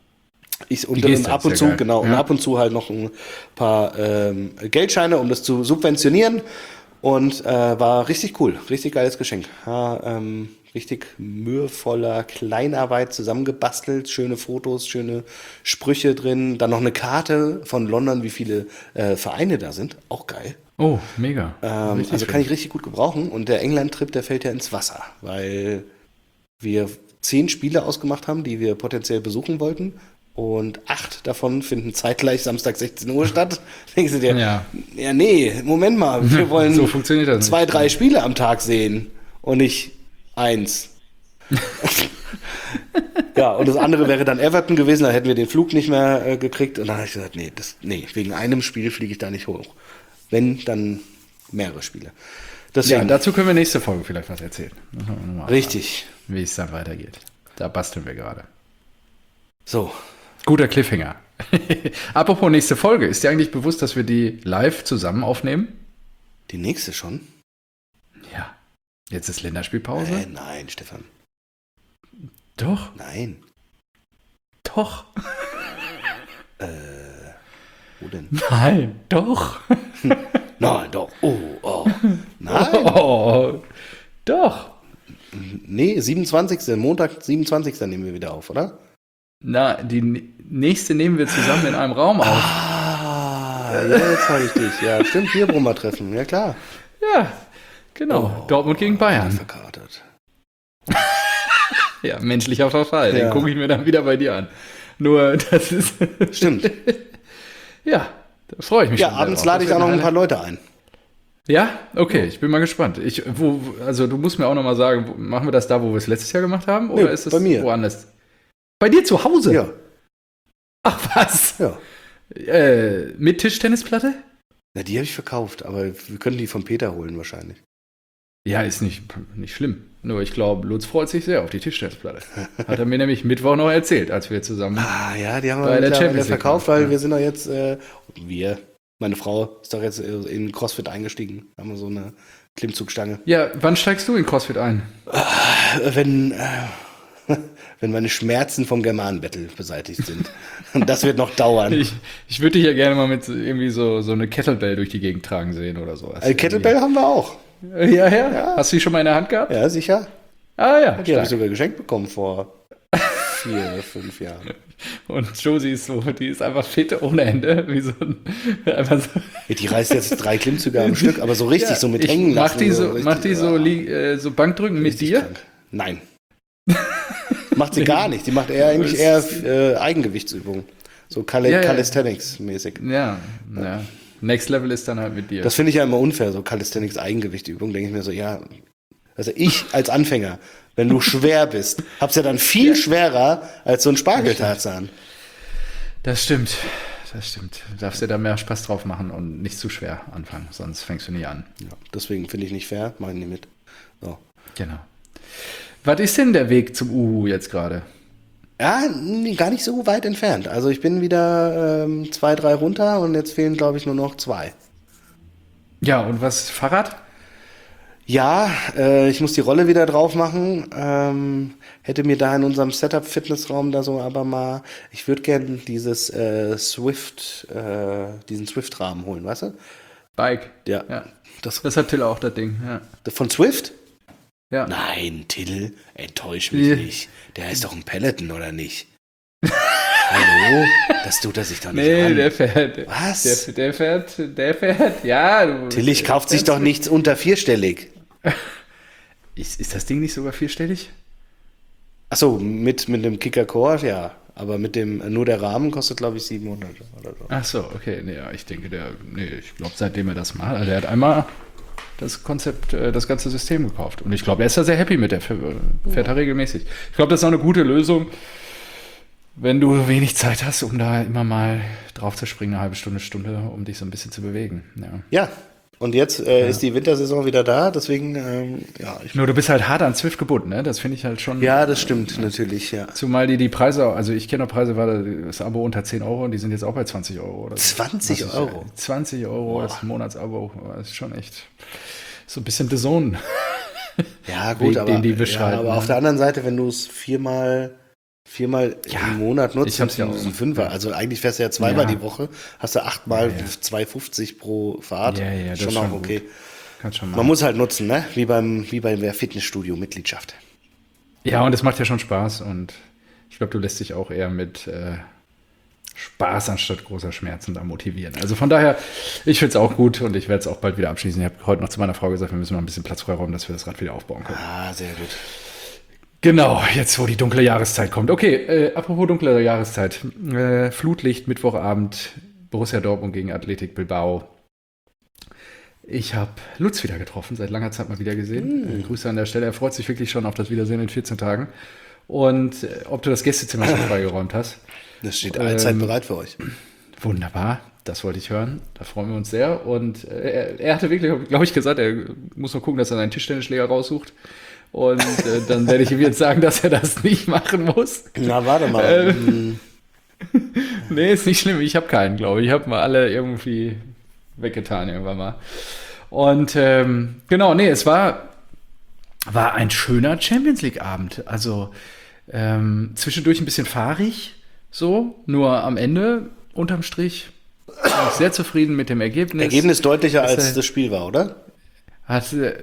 ich und Die dann Geste ab ist und ja zu, geil. genau, und Ja. ab und zu halt noch ein paar ähm, Geldscheine, um das zu subventionieren. Und äh, war richtig cool, richtig geiles Geschenk. Ja, ähm, richtig mühevoller Kleinarbeit zusammengebastelt, schöne Fotos, schöne Sprüche drin. Dann noch eine Karte von London, wie viele äh, Vereine da sind. Auch geil. Oh, mega. Ähm, Richtig also schön. kann ich richtig gut gebrauchen. Und der England-Trip, der fällt ja ins Wasser, weil wir zehn Spiele ausgemacht haben, die wir potenziell besuchen wollten. Und acht davon finden zeitgleich Samstag sechzehn Uhr statt. Denkst du dir, Ja. ja, nee, Moment mal, wir wollen So funktioniert das nicht. zwei, drei Spiele am Tag sehen und nicht eins. Ja, und das andere wäre dann Everton gewesen, da hätten wir den Flug nicht mehr äh, gekriegt. Und dann habe ich gesagt, nee, das, nee, wegen einem Spiel fliege ich da nicht hoch. Wenn, dann mehrere Spiele. Deswegen. Ja, dazu können wir nächste Folge vielleicht was erzählen. Müssen wir noch mal Richtig. abwarten, wie es dann weitergeht. Da basteln wir gerade. So. Guter Cliffhanger. Apropos nächste Folge. Ist dir eigentlich bewusst, dass wir die live zusammen aufnehmen? Die nächste schon? Ja. Jetzt ist Länderspielpause? Äh, nein, Stefan. Doch. Nein. Doch. Äh, wo denn? Nein, doch. Nein, doch. Oh, oh. Nein. Oh, doch. Nee, siebenundzwanzigsten Montag, siebenundzwanzigsten nehmen wir wieder auf, oder? Na, die n- nächste nehmen wir zusammen in einem Raum auf. Ah, jetzt habe ich dich. Ja, stimmt, Bierbrummer treffen. Ja, klar. Ja, genau. Oh, Dortmund gegen Bayern. Verkatert. Ja, menschlicher Verfall. Den Ja. gucke ich mir dann wieder bei dir an. Nur, das ist. Stimmt. Ja, da freue ich mich Ja, schon sehr abends drauf. lade Das ich auch wird noch ein eine- paar Leute ein. Ja, okay, ich bin mal gespannt. Ich, wo, also du musst mir auch noch mal sagen, wo, machen wir das da, wo wir es letztes Jahr gemacht haben? Oder Nee, ist es bei mir. woanders? Bei dir zu Hause? Ja, Ach was? ja. Äh, mit Tischtennisplatte? Na, die habe ich verkauft, aber wir können die von Peter holen wahrscheinlich. Ja, ist nicht, nicht schlimm. Nur ich glaube, Lutz freut sich sehr auf die Tischtennisplatte. Hat er mir nämlich Mittwoch noch erzählt, als wir zusammen. Ah, ja, die haben Bei wir der mittlerweile Champions League verkauft, gemacht, weil ja. wir sind doch jetzt, äh, wir, meine Frau ist doch jetzt in CrossFit eingestiegen. Haben wir so eine Klimmzugstange. Ja, wann steigst du in CrossFit ein? Äh, Wenn, äh, wenn meine Schmerzen vom Germanenbattle beseitigt sind. Und das wird noch dauern. Ich, ich würde dich ja gerne mal mit irgendwie so, so eine Kettlebell durch die Gegend tragen sehen oder sowas. Äh, Kettlebell haben wir auch. Ja, ja, ja. Hast du die schon mal in der Hand gehabt? Ja, sicher. Ah ja, Die habe ich stark. sogar geschenkt bekommen vor vier, fünf Jahren. Und Josie ist so, die ist einfach fit ohne Ende. Wie so ein, einfach so. Ja, die reißt jetzt drei Klimmzüge am Stück, aber so richtig, Ja, so mit ich hängen mach lassen. die so, richtig, mach die so, ah, li- äh, so Bankdrücken mit richtig dir? krank. Nein. Macht sie gar nicht. Die macht eher eigentlich eher äh, Eigengewichtsübungen. So Cali Ja, ja. Calisthenics-mäßig. Ja, ja. Next Level ist dann halt mit dir. Das finde ich ja immer unfair, so Calisthenics-Eigengewichtübungen. Denke ich mir so, ja, also ich als Anfänger, wenn du schwer bist, hab's ja dann viel schwerer als so ein Spargeltarzan. Das stimmt. Das stimmt. Du darfst dir da mehr Spaß drauf machen und nicht zu schwer anfangen, sonst fängst du nie an. Ja, deswegen finde ich nicht fair, mach ich nicht mit. So. Genau. Was ist denn der Weg zum Uhu jetzt gerade? Ja, nee, gar nicht so weit entfernt. Also ich bin wieder ähm, zwei, drei runter und jetzt fehlen, glaube ich, nur noch zwei. Ja, und was, Fahrrad? Ja, äh, ich muss die Rolle wieder drauf machen. Ähm, hätte mir da in unserem Setup-Fitnessraum da so aber mal, ich würde gerne dieses äh, Swift, äh, diesen Swift-Rahmen holen, weißt du? Bike. Ja. Ja. Das, Das hat Till auch, das Ding. Ja. von Swift? Ja. Nein, Till, enttäusch mich Ja. nicht. Der ist doch ein Peloton, oder nicht? Hallo? Das tut er sich doch nicht Nee, an. der fährt. Was? Der, der fährt, der fährt, ja. Du, Tillich kauft sich doch nichts unter vierstellig. Ist, ist das Ding nicht sogar vierstellig? Achso, mit, mit dem Kicker Core, ja. Aber mit dem, nur der Rahmen kostet, glaube ich, siebenhundert oder so. Ach so, okay. Nee, ja, ich denke, der, nee, ich glaube, seitdem er das macht, also der hat einmal das Konzept, äh, das ganze System gekauft. Und ich glaube, er ist da sehr happy mit, der fährt da regelmäßig. Ich glaube, das ist auch eine gute Lösung, wenn du wenig Zeit hast, um da immer mal drauf zu springen, eine halbe Stunde, Stunde, um dich so ein bisschen zu bewegen. Ja. Ja, und jetzt äh, ist die Wintersaison wieder da, deswegen, ähm, ja, ich, Nur du bist halt hart an Zwift gebunden, ne? Das finde ich halt schon. ja, das stimmt natürlich, ja. Zumal die die Preise, also ich kenne noch Preise, war das Abo unter zehn Euro und die sind jetzt auch bei zwanzig Euro. Oder so. zwanzig Was ich- Euro? zwanzig Euro, das Monatsabo. Das ist schon echt so ein bisschen The Zone. Ja, gut, Weg, aber, den die ja, beschreiten, aber ne? auf der anderen Seite, wenn du es viermal, viermal Ja, im Monat nutzt, ich hab's ja dann auch. ist es ein Fünfer. Also eigentlich fährst du ja zweimal Ja. die Woche, hast du achtmal Ja, ja. zwei fünfzig pro Fahrt. Ja, ja, das schon ist auch schon okay. gut. Kannst schon Man machen. muss halt nutzen, ne? Wie beim, wie bei der Fitnessstudio-Mitgliedschaft. Ja, und es macht ja schon Spaß und ich glaube, du lässt dich auch eher mit äh, Spaß anstatt großer Schmerzen da motivieren. Also von daher, ich finde es auch gut und ich werde es auch bald wieder abschließen. Ich habe heute noch zu meiner Frau gesagt, wir müssen mal ein bisschen Platz freiräumen, dass wir das Rad wieder aufbauen können. Ah, sehr gut. Genau, jetzt wo die dunkle Jahreszeit kommt. Okay, äh, apropos dunkle Jahreszeit. Äh, Flutlicht, Mittwochabend, Borussia Dortmund gegen Athletic Bilbao. Ich habe Lutz wieder getroffen, seit langer Zeit mal wieder gesehen. Äh, Grüße an der Stelle. Er freut sich wirklich schon auf das Wiedersehen in vierzehn Tagen. Und äh, ob du das Gästezimmer schon freigeräumt hast. Das steht allzeit Ähm, bereit für euch. Wunderbar, das wollte ich hören. Da freuen wir uns sehr. Und äh, er, er hatte wirklich, glaube ich, gesagt, er muss noch gucken, dass er seinen Tischtennisschläger raussucht. Und äh, dann werde ich ihm jetzt sagen, dass er das nicht machen muss. Na, warte mal. Ähm, nee, ist nicht schlimm. Ich habe keinen, glaube ich. Ich habe mal alle irgendwie weggetan irgendwann mal. Und ähm, genau, nee, es war, war ein schöner Champions League-Abend. Also ähm, zwischendurch ein bisschen fahrig, so, nur am Ende, unterm Strich, bin ich sehr zufrieden mit dem Ergebnis. Ergebnis deutlicher, als äh, das Spiel war, oder? Hat, äh,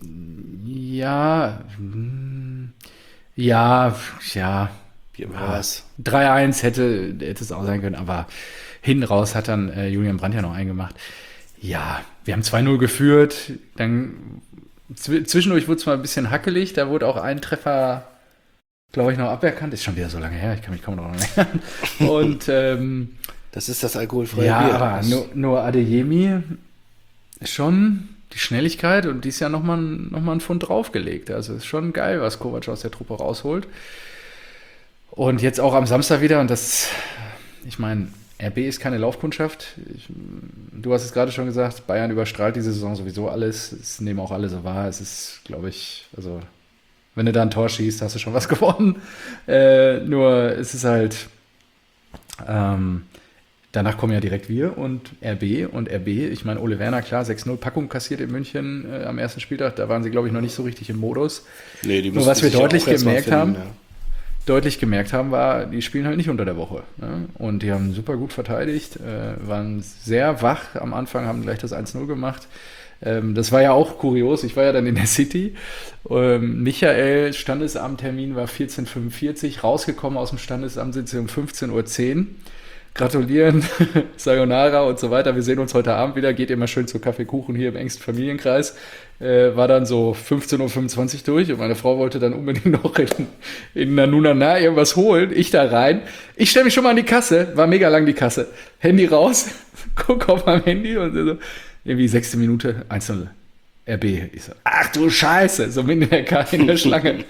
ja, hm, ja, ja. Wie war's? drei eins hätte, hätte es auch sein können, aber hinten raus hat dann äh, Julian Brandt ja noch eingemacht. Ja, wir haben zwei null geführt, dann zw- zwischendurch wurde es mal ein bisschen hackelig, da wurde auch ein Treffer, glaube ich, noch aberkannt. Ist schon wieder so lange her, ich kann mich kaum noch erinnern. Und ähm, Das ist das alkoholfreie ja, Bier. aber nur, nur Adeyemi ist schon die Schnelligkeit und die ist ja nochmal noch mal einen Pfund draufgelegt. Also ist schon geil, was Kovac aus der Truppe rausholt. Und jetzt auch am Samstag wieder, und das, ich meine, R B ist keine Laufkundschaft. Ich, du hast es gerade schon gesagt, Bayern überstrahlt diese Saison sowieso alles. Es nehmen auch alle so wahr. Es ist, glaube ich, also wenn du da ein Tor schießt, hast du schon was gewonnen. Äh, nur es ist halt, ähm, danach kommen ja direkt wir und R B. Und R B, ich meine, Ole Werner, klar, sechs null Packung kassiert in München äh, am ersten Spieltag. Da waren sie, glaube ich, noch nicht so richtig im Modus. Nee, die Nur was wir sich deutlich auch erst mal gemerkt finden, haben, ja. deutlich gemerkt haben, war, die spielen halt nicht unter der Woche. Ne? Und die haben super gut verteidigt, äh, waren sehr wach am Anfang, haben gleich das eins null gemacht. Ähm, das war ja auch kurios, ich war ja dann in der City. Ähm, Michael, Standesamttermin war vierzehn Uhr fünfundvierzig, rausgekommen aus dem Standesamt sind sie um fünfzehn Uhr zehn. Gratulieren, Sayonara und so weiter. Wir sehen uns heute Abend wieder. Geht immer schön zu Kaffeekuchen hier im engsten Familienkreis. Äh, war dann so fünfzehn Uhr fünfundzwanzig durch und meine Frau wollte dann unbedingt noch in, in Nanunana irgendwas holen. Ich da rein. Ich stelle mich schon mal an die Kasse. War mega lang die Kasse. Handy raus, guck auf mein Handy und so. Irgendwie sechste Minute, eins null. R B. Ich so, ach du Scheiße, so mitten in der, Ka- in der Schlange.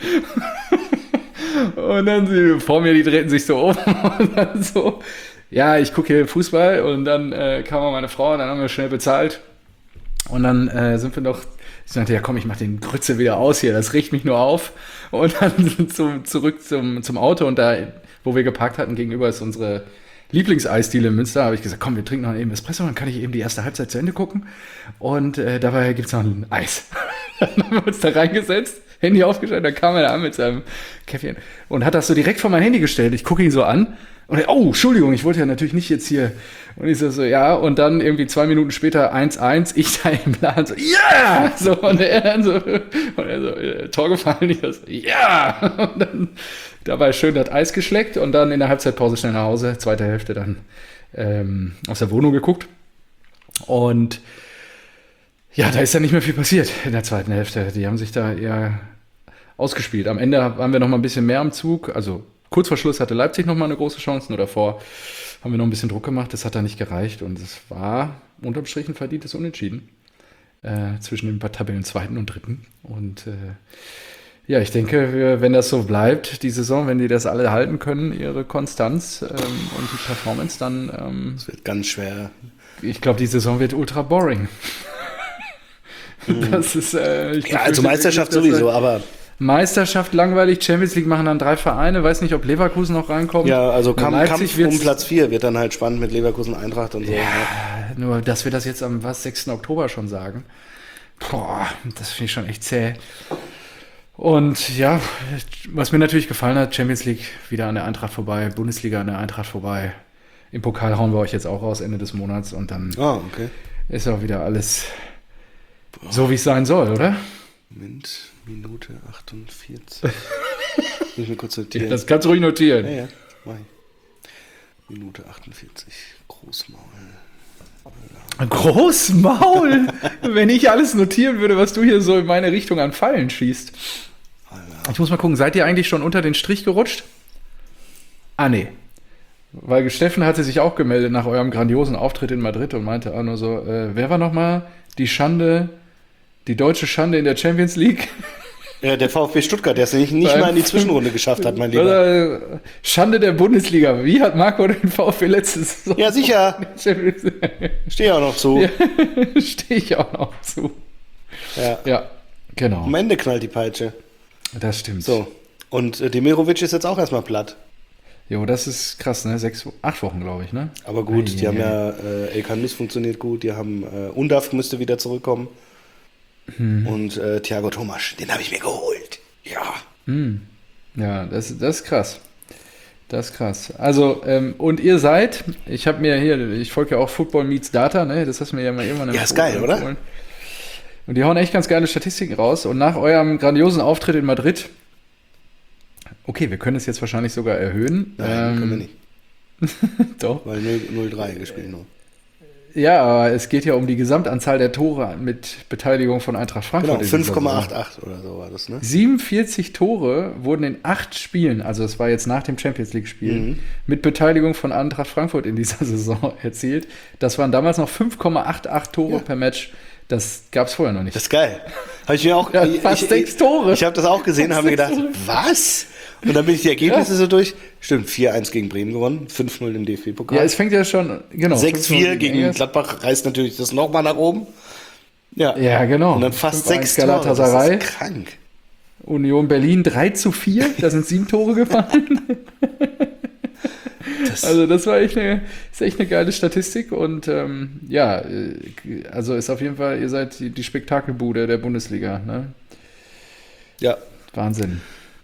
Und dann sie, vor mir, die drehten sich so um und dann so, ja, ich gucke hier Fußball und dann äh, kam auch meine Frau und dann haben wir schnell bezahlt und dann äh, sind wir noch, ich sagte, ja komm, ich mach den Grütze wieder aus hier, das riecht mich nur auf und dann zum, zurück zum, zum Auto und da, wo wir geparkt hatten, gegenüber ist unsere Lieblingseisdiele in Münster, habe ich gesagt, komm, wir trinken noch eben Espresso, dann kann ich eben die erste Halbzeit zu Ende gucken und äh, dabei gibt's noch ein Eis. Dann haben wir uns da reingesetzt, Handy aufgestellt, dann kam er da an mit seinem Käffchen und hat das so direkt vor mein Handy gestellt. Ich gucke ihn so an und er, oh, Entschuldigung, ich wollte ja natürlich nicht jetzt hier. Und ich so, so ja, und dann irgendwie zwei Minuten später eins eins, ich da im Laden so, ja! Yeah! So, und er dann so, und er so, äh, Tor gefallen, ich so, ja! Yeah! Und dann dabei schön das Eis geschleckt und dann in der Halbzeitpause schnell nach Hause, zweite Hälfte dann ähm, aus der Wohnung geguckt. Und ja, da ist ja nicht mehr viel passiert in der zweiten Hälfte. Die haben sich da eher ausgespielt. Am Ende waren wir noch mal ein bisschen mehr am Zug. Also kurz vor Schluss hatte Leipzig noch mal eine große Chance. Nur davor haben wir noch ein bisschen Druck gemacht. Das hat da nicht gereicht. Und es war unterm Strich ein verdientes Unentschieden äh, zwischen den Tabellenzweiten und Dritten. Und äh, ja, ich denke, wir, wenn das so bleibt, die Saison, wenn die das alle halten können, ihre Konstanz ähm, und die Performance, dann ähm, Das wird ganz schwer. ich glaube, die Saison wird ultra boring. Das ist, äh, ich Ja, also befürchte Meisterschaft wirklich, dass, sowieso, äh, aber Meisterschaft langweilig, Champions League machen dann drei Vereine, weiß nicht, ob Leverkusen noch reinkommt. ja, also Und Kampf, Leipzig Kampf um wird's- Platz vier wird dann halt spannend mit Leverkusen, Eintracht und so. ne? Nur, dass wir das jetzt am was, sechsten Oktober schon sagen. Boah, das finde ich schon echt zäh. Und ja, was mir natürlich gefallen hat, Champions League wieder an der Eintracht vorbei, Bundesliga an der Eintracht vorbei. Im Pokal hauen wir euch jetzt auch raus Ende des Monats und dann Ah, okay. ist auch wieder alles so, wie es sein soll, oder? Moment, Minute achtundvierzig. Muss ich mir kurz notieren. Das kannst du ruhig notieren. ja, ja, mach ich. Minute achtundvierzig, Großmaul. Großmaul! Wenn ich alles notieren würde, was du hier so in meine Richtung an Pfeilen schießt. Alter. Ich muss mal gucken, seid ihr eigentlich schon unter den Strich gerutscht? Ah, nee. Weil Steffen hatte sich auch gemeldet nach eurem grandiosen Auftritt in Madrid und meinte auch nur so, äh, wer war nochmal die Schande, die deutsche Schande in der Champions League? Ja, der VfB Stuttgart, der es nicht, nicht Beim mal in die Zwischenrunde geschafft hat, mein Lieber. Oder Schande der Bundesliga. Wie hat Marco den VfB letzte Saison? Ja, sicher. Stehe auch noch zu. Ja, stehe ich auch noch zu. Ja. Ja, genau. Am Ende knallt die Peitsche. Das stimmt. So. Und äh, Demirovic ist jetzt auch erstmal platt. Jo, das ist krass, ne? Sechs, acht Wochen, glaube ich, ne? Aber gut, Ei, die ei, haben ei. ja, äh, El Kandus funktioniert gut, die haben, äh, Undav müsste wieder zurückkommen. Hm. Und äh, Thiago Tomasch, den habe ich mir geholt. Ja. Hm. Ja, das, das ist krass. Das ist krass. Also, ähm, und ihr seid, ich habe mir hier, ich folge ja auch Football Meets Data, ne? Das hast du mir ja mal irgendwann Ja, ist geil, oder? empfohlen. Und die hauen echt ganz geile Statistiken raus. Und nach eurem grandiosen Auftritt in Madrid, okay, wir können es jetzt wahrscheinlich sogar erhöhen. Nein, ähm, können wir nicht. Doch. Weil null drei gespielt nur. Ja, aber es geht ja um die Gesamtanzahl der Tore mit Beteiligung von Eintracht Frankfurt. Genau, in dieser fünf Komma Saison. achtundachtzig oder so war das, ne? siebenundvierzig Tore wurden in acht Spielen, also das war jetzt nach dem Champions League-Spiel, Mhm. mit Beteiligung von Eintracht Frankfurt in dieser Saison erzielt. Das waren damals noch fünf Komma achtundachtzig Tore Ja. per Match. Das gab es vorher noch nicht. Das ist geil. Habe ich mir auch. Ja, ich, fast ich, sechs Tore. Ich habe das auch gesehen, habe mir gedacht, was? Und dann bin ich die Ergebnisse so durch. Stimmt, vier eins gegen Bremen gewonnen, fünf null im D F B-Pokal. Ja, es fängt ja schon, genau. sechs vier fünf null gegen Engels. Gladbach reißt natürlich das nochmal nach oben. Ja, Ja, genau. Und dann fast fünf eins sechs Tore. Das Galatasaray. ist krank. Union Berlin drei zu vier, da sind sieben Tore gefallen. Das, Also das war echt eine, ist echt eine geile Statistik und ähm, ja, äh, also ist auf jeden Fall, ihr seid die, die Spektakelbude der Bundesliga, ne? ja. Wahnsinn,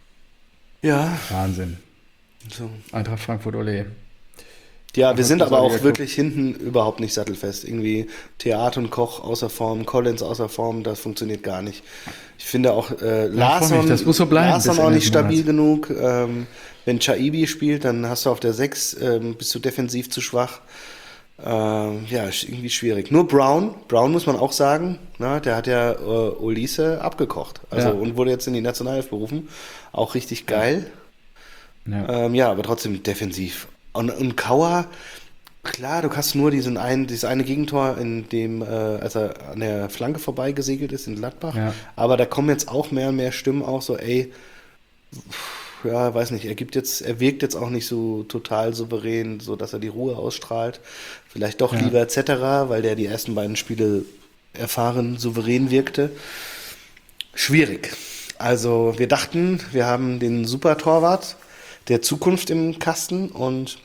Ja. Wahnsinn. So. Eintracht Frankfurt, ole. Ja, wir sind aber auch Geguckt. wirklich hinten überhaupt nicht sattelfest. Irgendwie Theater und Koch außer Form, Collins außer Form, das funktioniert gar nicht. Ich finde auch äh, Larsson, mich, das muss so bleiben Larsson bis auch Ende nicht des stabil Monats. genug. Ähm, wenn Chaibi spielt, dann hast du auf der sechs, ähm, bist du defensiv zu schwach. Ähm, ja, ist irgendwie schwierig. Nur Brown, Brown muss man auch sagen, na, der hat ja äh, Olise abgekocht. Also Ja. und wurde jetzt in die Nationalelf berufen. Auch richtig geil. Ja. Ähm, ja, aber trotzdem defensiv. Und, und Kauer, klar, du hast nur diesen einen, dieses eine Gegentor, in dem, äh, als er an der Flanke vorbei gesegelt ist in Gladbach. Ja. Aber da kommen jetzt auch mehr und mehr Stimmen auch so, ey, pff, ja, weiß nicht, er gibt jetzt, er wirkt jetzt auch nicht so total souverän, so dass er die Ruhe ausstrahlt. Vielleicht doch Ja. lieber et cetera, weil der die ersten beiden Spiele erfahren, souverän wirkte. Schwierig. Also wir dachten, wir haben den Super-Torwart der Zukunft im Kasten und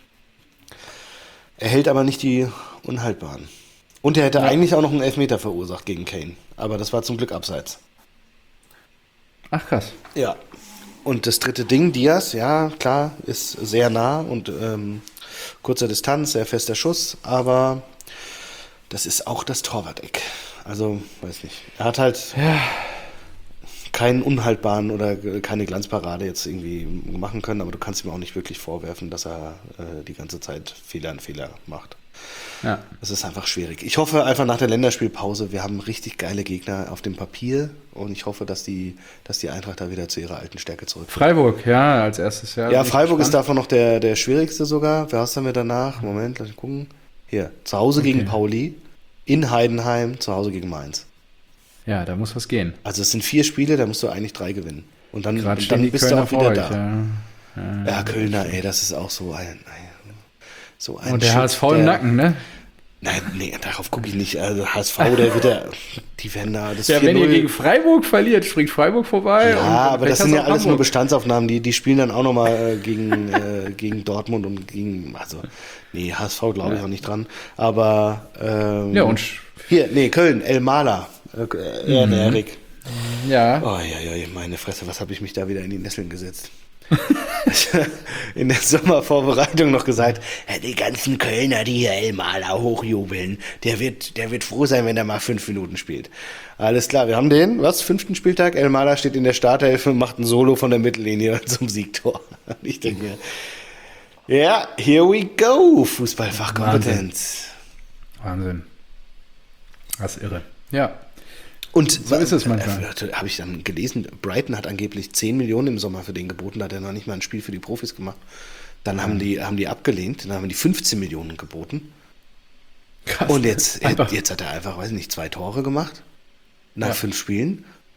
er hält aber nicht die Unhaltbaren. Und er hätte Ja. eigentlich auch noch einen Elfmeter verursacht gegen Kane. Aber das war zum Glück abseits. Ach krass. Ja. Und das dritte Ding, Diaz, ja, klar, ist sehr nah und ähm, kurzer Distanz, sehr fester Schuss, aber das ist auch das Torwart-Eck. Also, weiß nicht. Er hat halt Ja. keinen unhaltbaren oder keine Glanzparade jetzt irgendwie machen können, aber du kannst ihm auch nicht wirklich vorwerfen, dass er äh, die ganze Zeit Fehler an Fehler macht. Ja. Es ist einfach schwierig. Ich hoffe einfach nach der Länderspielpause, wir haben richtig geile Gegner auf dem Papier und ich hoffe, dass die, dass die Eintracht da wieder zu ihrer alten Stärke zurückkommt. Freiburg, ja, als erstes Jahr. Ja, bin ich Freiburg ist gespannt. davon noch der, der schwierigste sogar. Wer hast du mir danach? Moment, lass mich gucken. Hier, zu Hause gegen Okay. Pauli, in Heidenheim, zu Hause gegen Mainz. Ja, da muss was gehen. Also es sind vier Spiele, da musst du eigentlich drei gewinnen. Und dann, Gerade und stehen dann die bist Kölner du auch vor wieder euch, da. ja. Ja. Ja, Kölner, ey, das ist auch so ein, ein so ein Und der Shit, H S V im der- Nacken, ne? Nein, nee, darauf gucke ich nicht. Also H S V, der wird ja, die werden da das Ja, wenn ihr vier null. gegen Freiburg verliert, springt Freiburg vorbei. Ja, und aber Pech das sind hast ja auf alles nur Hamburg. Bestandsaufnahmen, die, die spielen dann auch nochmal äh, gegen, äh, gegen Dortmund und gegen, also, nee, H S V glaube ich Ja. auch nicht dran, aber, ähm, Ja, und sch- hier, nee, Köln, El Mala, äh, äh, Mhm. Erik. ja, Oh ja, ja, meine Fresse, was habe ich mich da wieder in die Nesseln gesetzt? In der Sommervorbereitung noch gesagt, ja, die ganzen Kölner, die hier El Mala hochjubeln, der wird, der wird froh sein, wenn er mal fünf Minuten spielt. Alles klar, wir haben den, was, fünften Spieltag, El Mala steht in der Startelf und macht ein Solo von der Mittellinie zum Siegtor. Ich denke mir, ja, here we go, Fußballfachkompetenz. Wahnsinn. Das ist irre. Ja, Und So ist es manchmal. Äh, habe ich dann gelesen, Brighton hat angeblich zehn Millionen im Sommer für den geboten, da hat er noch nicht mal ein Spiel für die Profis gemacht. Dann haben die, haben die abgelehnt, dann haben die fünfzehn Millionen geboten. krass. Und jetzt, Einfach- jetzt hat er einfach, weiß ich nicht, zwei Tore gemacht nach Ja. fünf Spielen.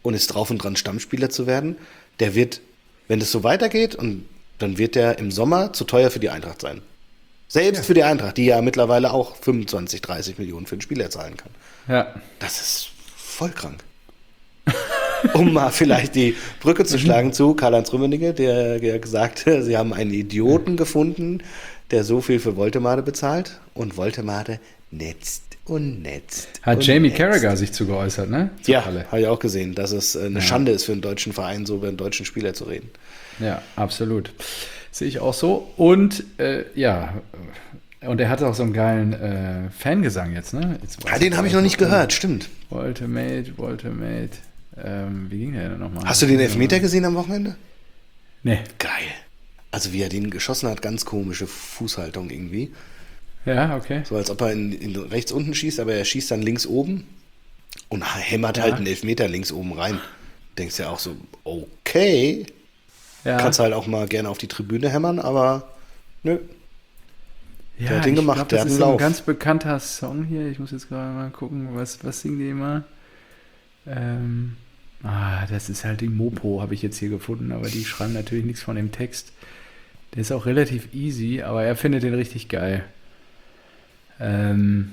und ist drauf und dran, Stammspieler zu werden, der wird, wenn es so weitergeht, und dann wird der im Sommer zu teuer für die Eintracht sein. Selbst Ja. für die Eintracht, die ja mittlerweile auch fünfundzwanzig, dreißig Millionen für einen Spieler zahlen kann. Ja. Das ist voll krank. Um mal vielleicht die Brücke zu schlagen zu Karl-Heinz Rummenigge, der ja gesagt hat, sie haben einen Idioten gefunden, der so viel für Woltemade bezahlt. Und Woltemade netzt und netzt. Hat und Jamie netzt. Carragher sich zu geäußert, ne? Zu Ja, Halle. habe ich auch gesehen, dass es äh, eine Ja. Schande ist für einen deutschen Verein, so über einen deutschen Spieler zu reden. Ja, absolut. Sehe ich auch so. Und äh, ja, und er hat auch so einen geilen äh, Fangesang jetzt, ne? Jetzt weiß Ah, den habe ich noch nicht gehört, stimmt. Ultimate, Ultimate. Ähm, wie ging der denn nochmal? Hast du den Elfmeter gesehen am Wochenende? Nee. Geil. Also wie er den geschossen hat, ganz komische Fußhaltung irgendwie. Ja, okay. So als ob er in, in rechts unten schießt, aber er schießt dann links oben und hämmert Ja. halt einen Elfmeter links oben rein. Denkst ja auch so, okay, Ja, kannst halt auch mal gerne auf die Tribüne hämmern, aber nö. ja, der hat den ich gemacht, glaub, der das hat ist einen so ein Lauf. ganz bekannter Song hier. Ich muss jetzt gerade mal gucken, was, was singen die immer? Ähm, ah, das ist halt die Mopo, habe ich jetzt hier gefunden, aber die schreiben natürlich nichts von dem Text. Der ist auch relativ easy, aber er findet den richtig geil. Ähm,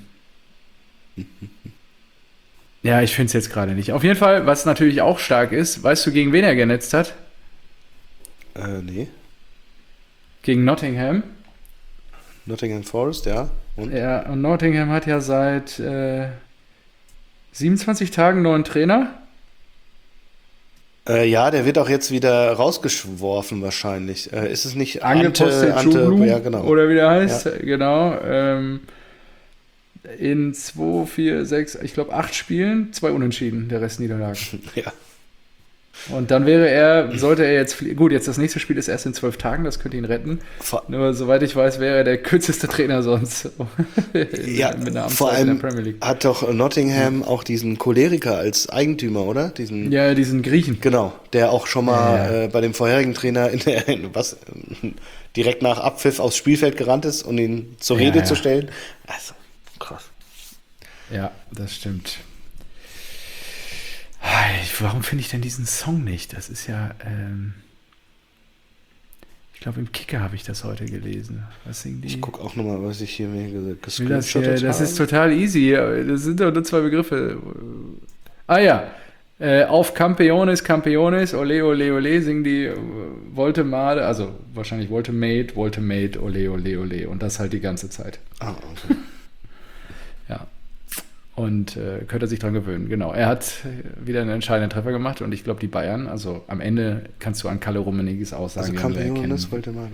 ja, ich finde es jetzt gerade nicht. Auf jeden Fall, was natürlich auch stark ist, weißt du, gegen wen er genetzt hat? Äh, nee. Gegen Nottingham. Nottingham Forest, ja. Und? Ja, und Nottingham hat ja seit äh, siebenundzwanzig Tagen neuen Trainer. Äh, ja, der wird auch jetzt wieder rausgeworfen wahrscheinlich. Äh, ist es nicht Angepostet Ante, Juglu, ja, genau. oder wie der heißt, genau. Ähm, in zwei, vier, sechs, ich glaube acht Spielen, zwei Unentschieden, der Rest Niederlagen. Ja. Und dann wäre er, sollte er jetzt, flie- gut, jetzt das nächste Spiel ist erst in zwölf Tagen, das könnte ihn retten. Vor, Nur soweit ich weiß, wäre er der kürzeste Trainer sonst in, ja, mit einer vor Amtszeit in allem der Premier League. hat doch Nottingham auch diesen Choleriker als Eigentümer, oder? Diesen, Ja, diesen Griechen. Genau, der auch schon mal Ja, ja. Äh, bei dem vorherigen Trainer in der, in, was, äh, direkt nach Abpfiff aufs Spielfeld gerannt ist, um ihn zur Ja, Rede ja. zu stellen. Also, krass. Ja, das stimmt. Ei, Warum finde ich denn diesen Song nicht? Das ist ja, ähm, ich glaube im Kicker habe ich das heute gelesen. Was singen die? Ich gucke auch nochmal, was ich hier mir ge- Ich will das, hier, gescreenshottet das habe. ist total easy. Das sind doch nur zwei Begriffe. Ah ja, äh, auf Campeones, Campeones, ole, ole, ole, singen die äh, Voltemade, also wahrscheinlich Voltemate, Voltemate, ole, ole, ole. Und das halt die ganze Zeit. Ah, okay. Ja. Und äh, könnte er sich dran gewöhnen, genau. Er hat äh, wieder einen entscheidenden Treffer gemacht und ich glaube, die Bayern, also am Ende kannst du an Kalle Rummeniges Aussagen Also werden wir Campiones, erkennen.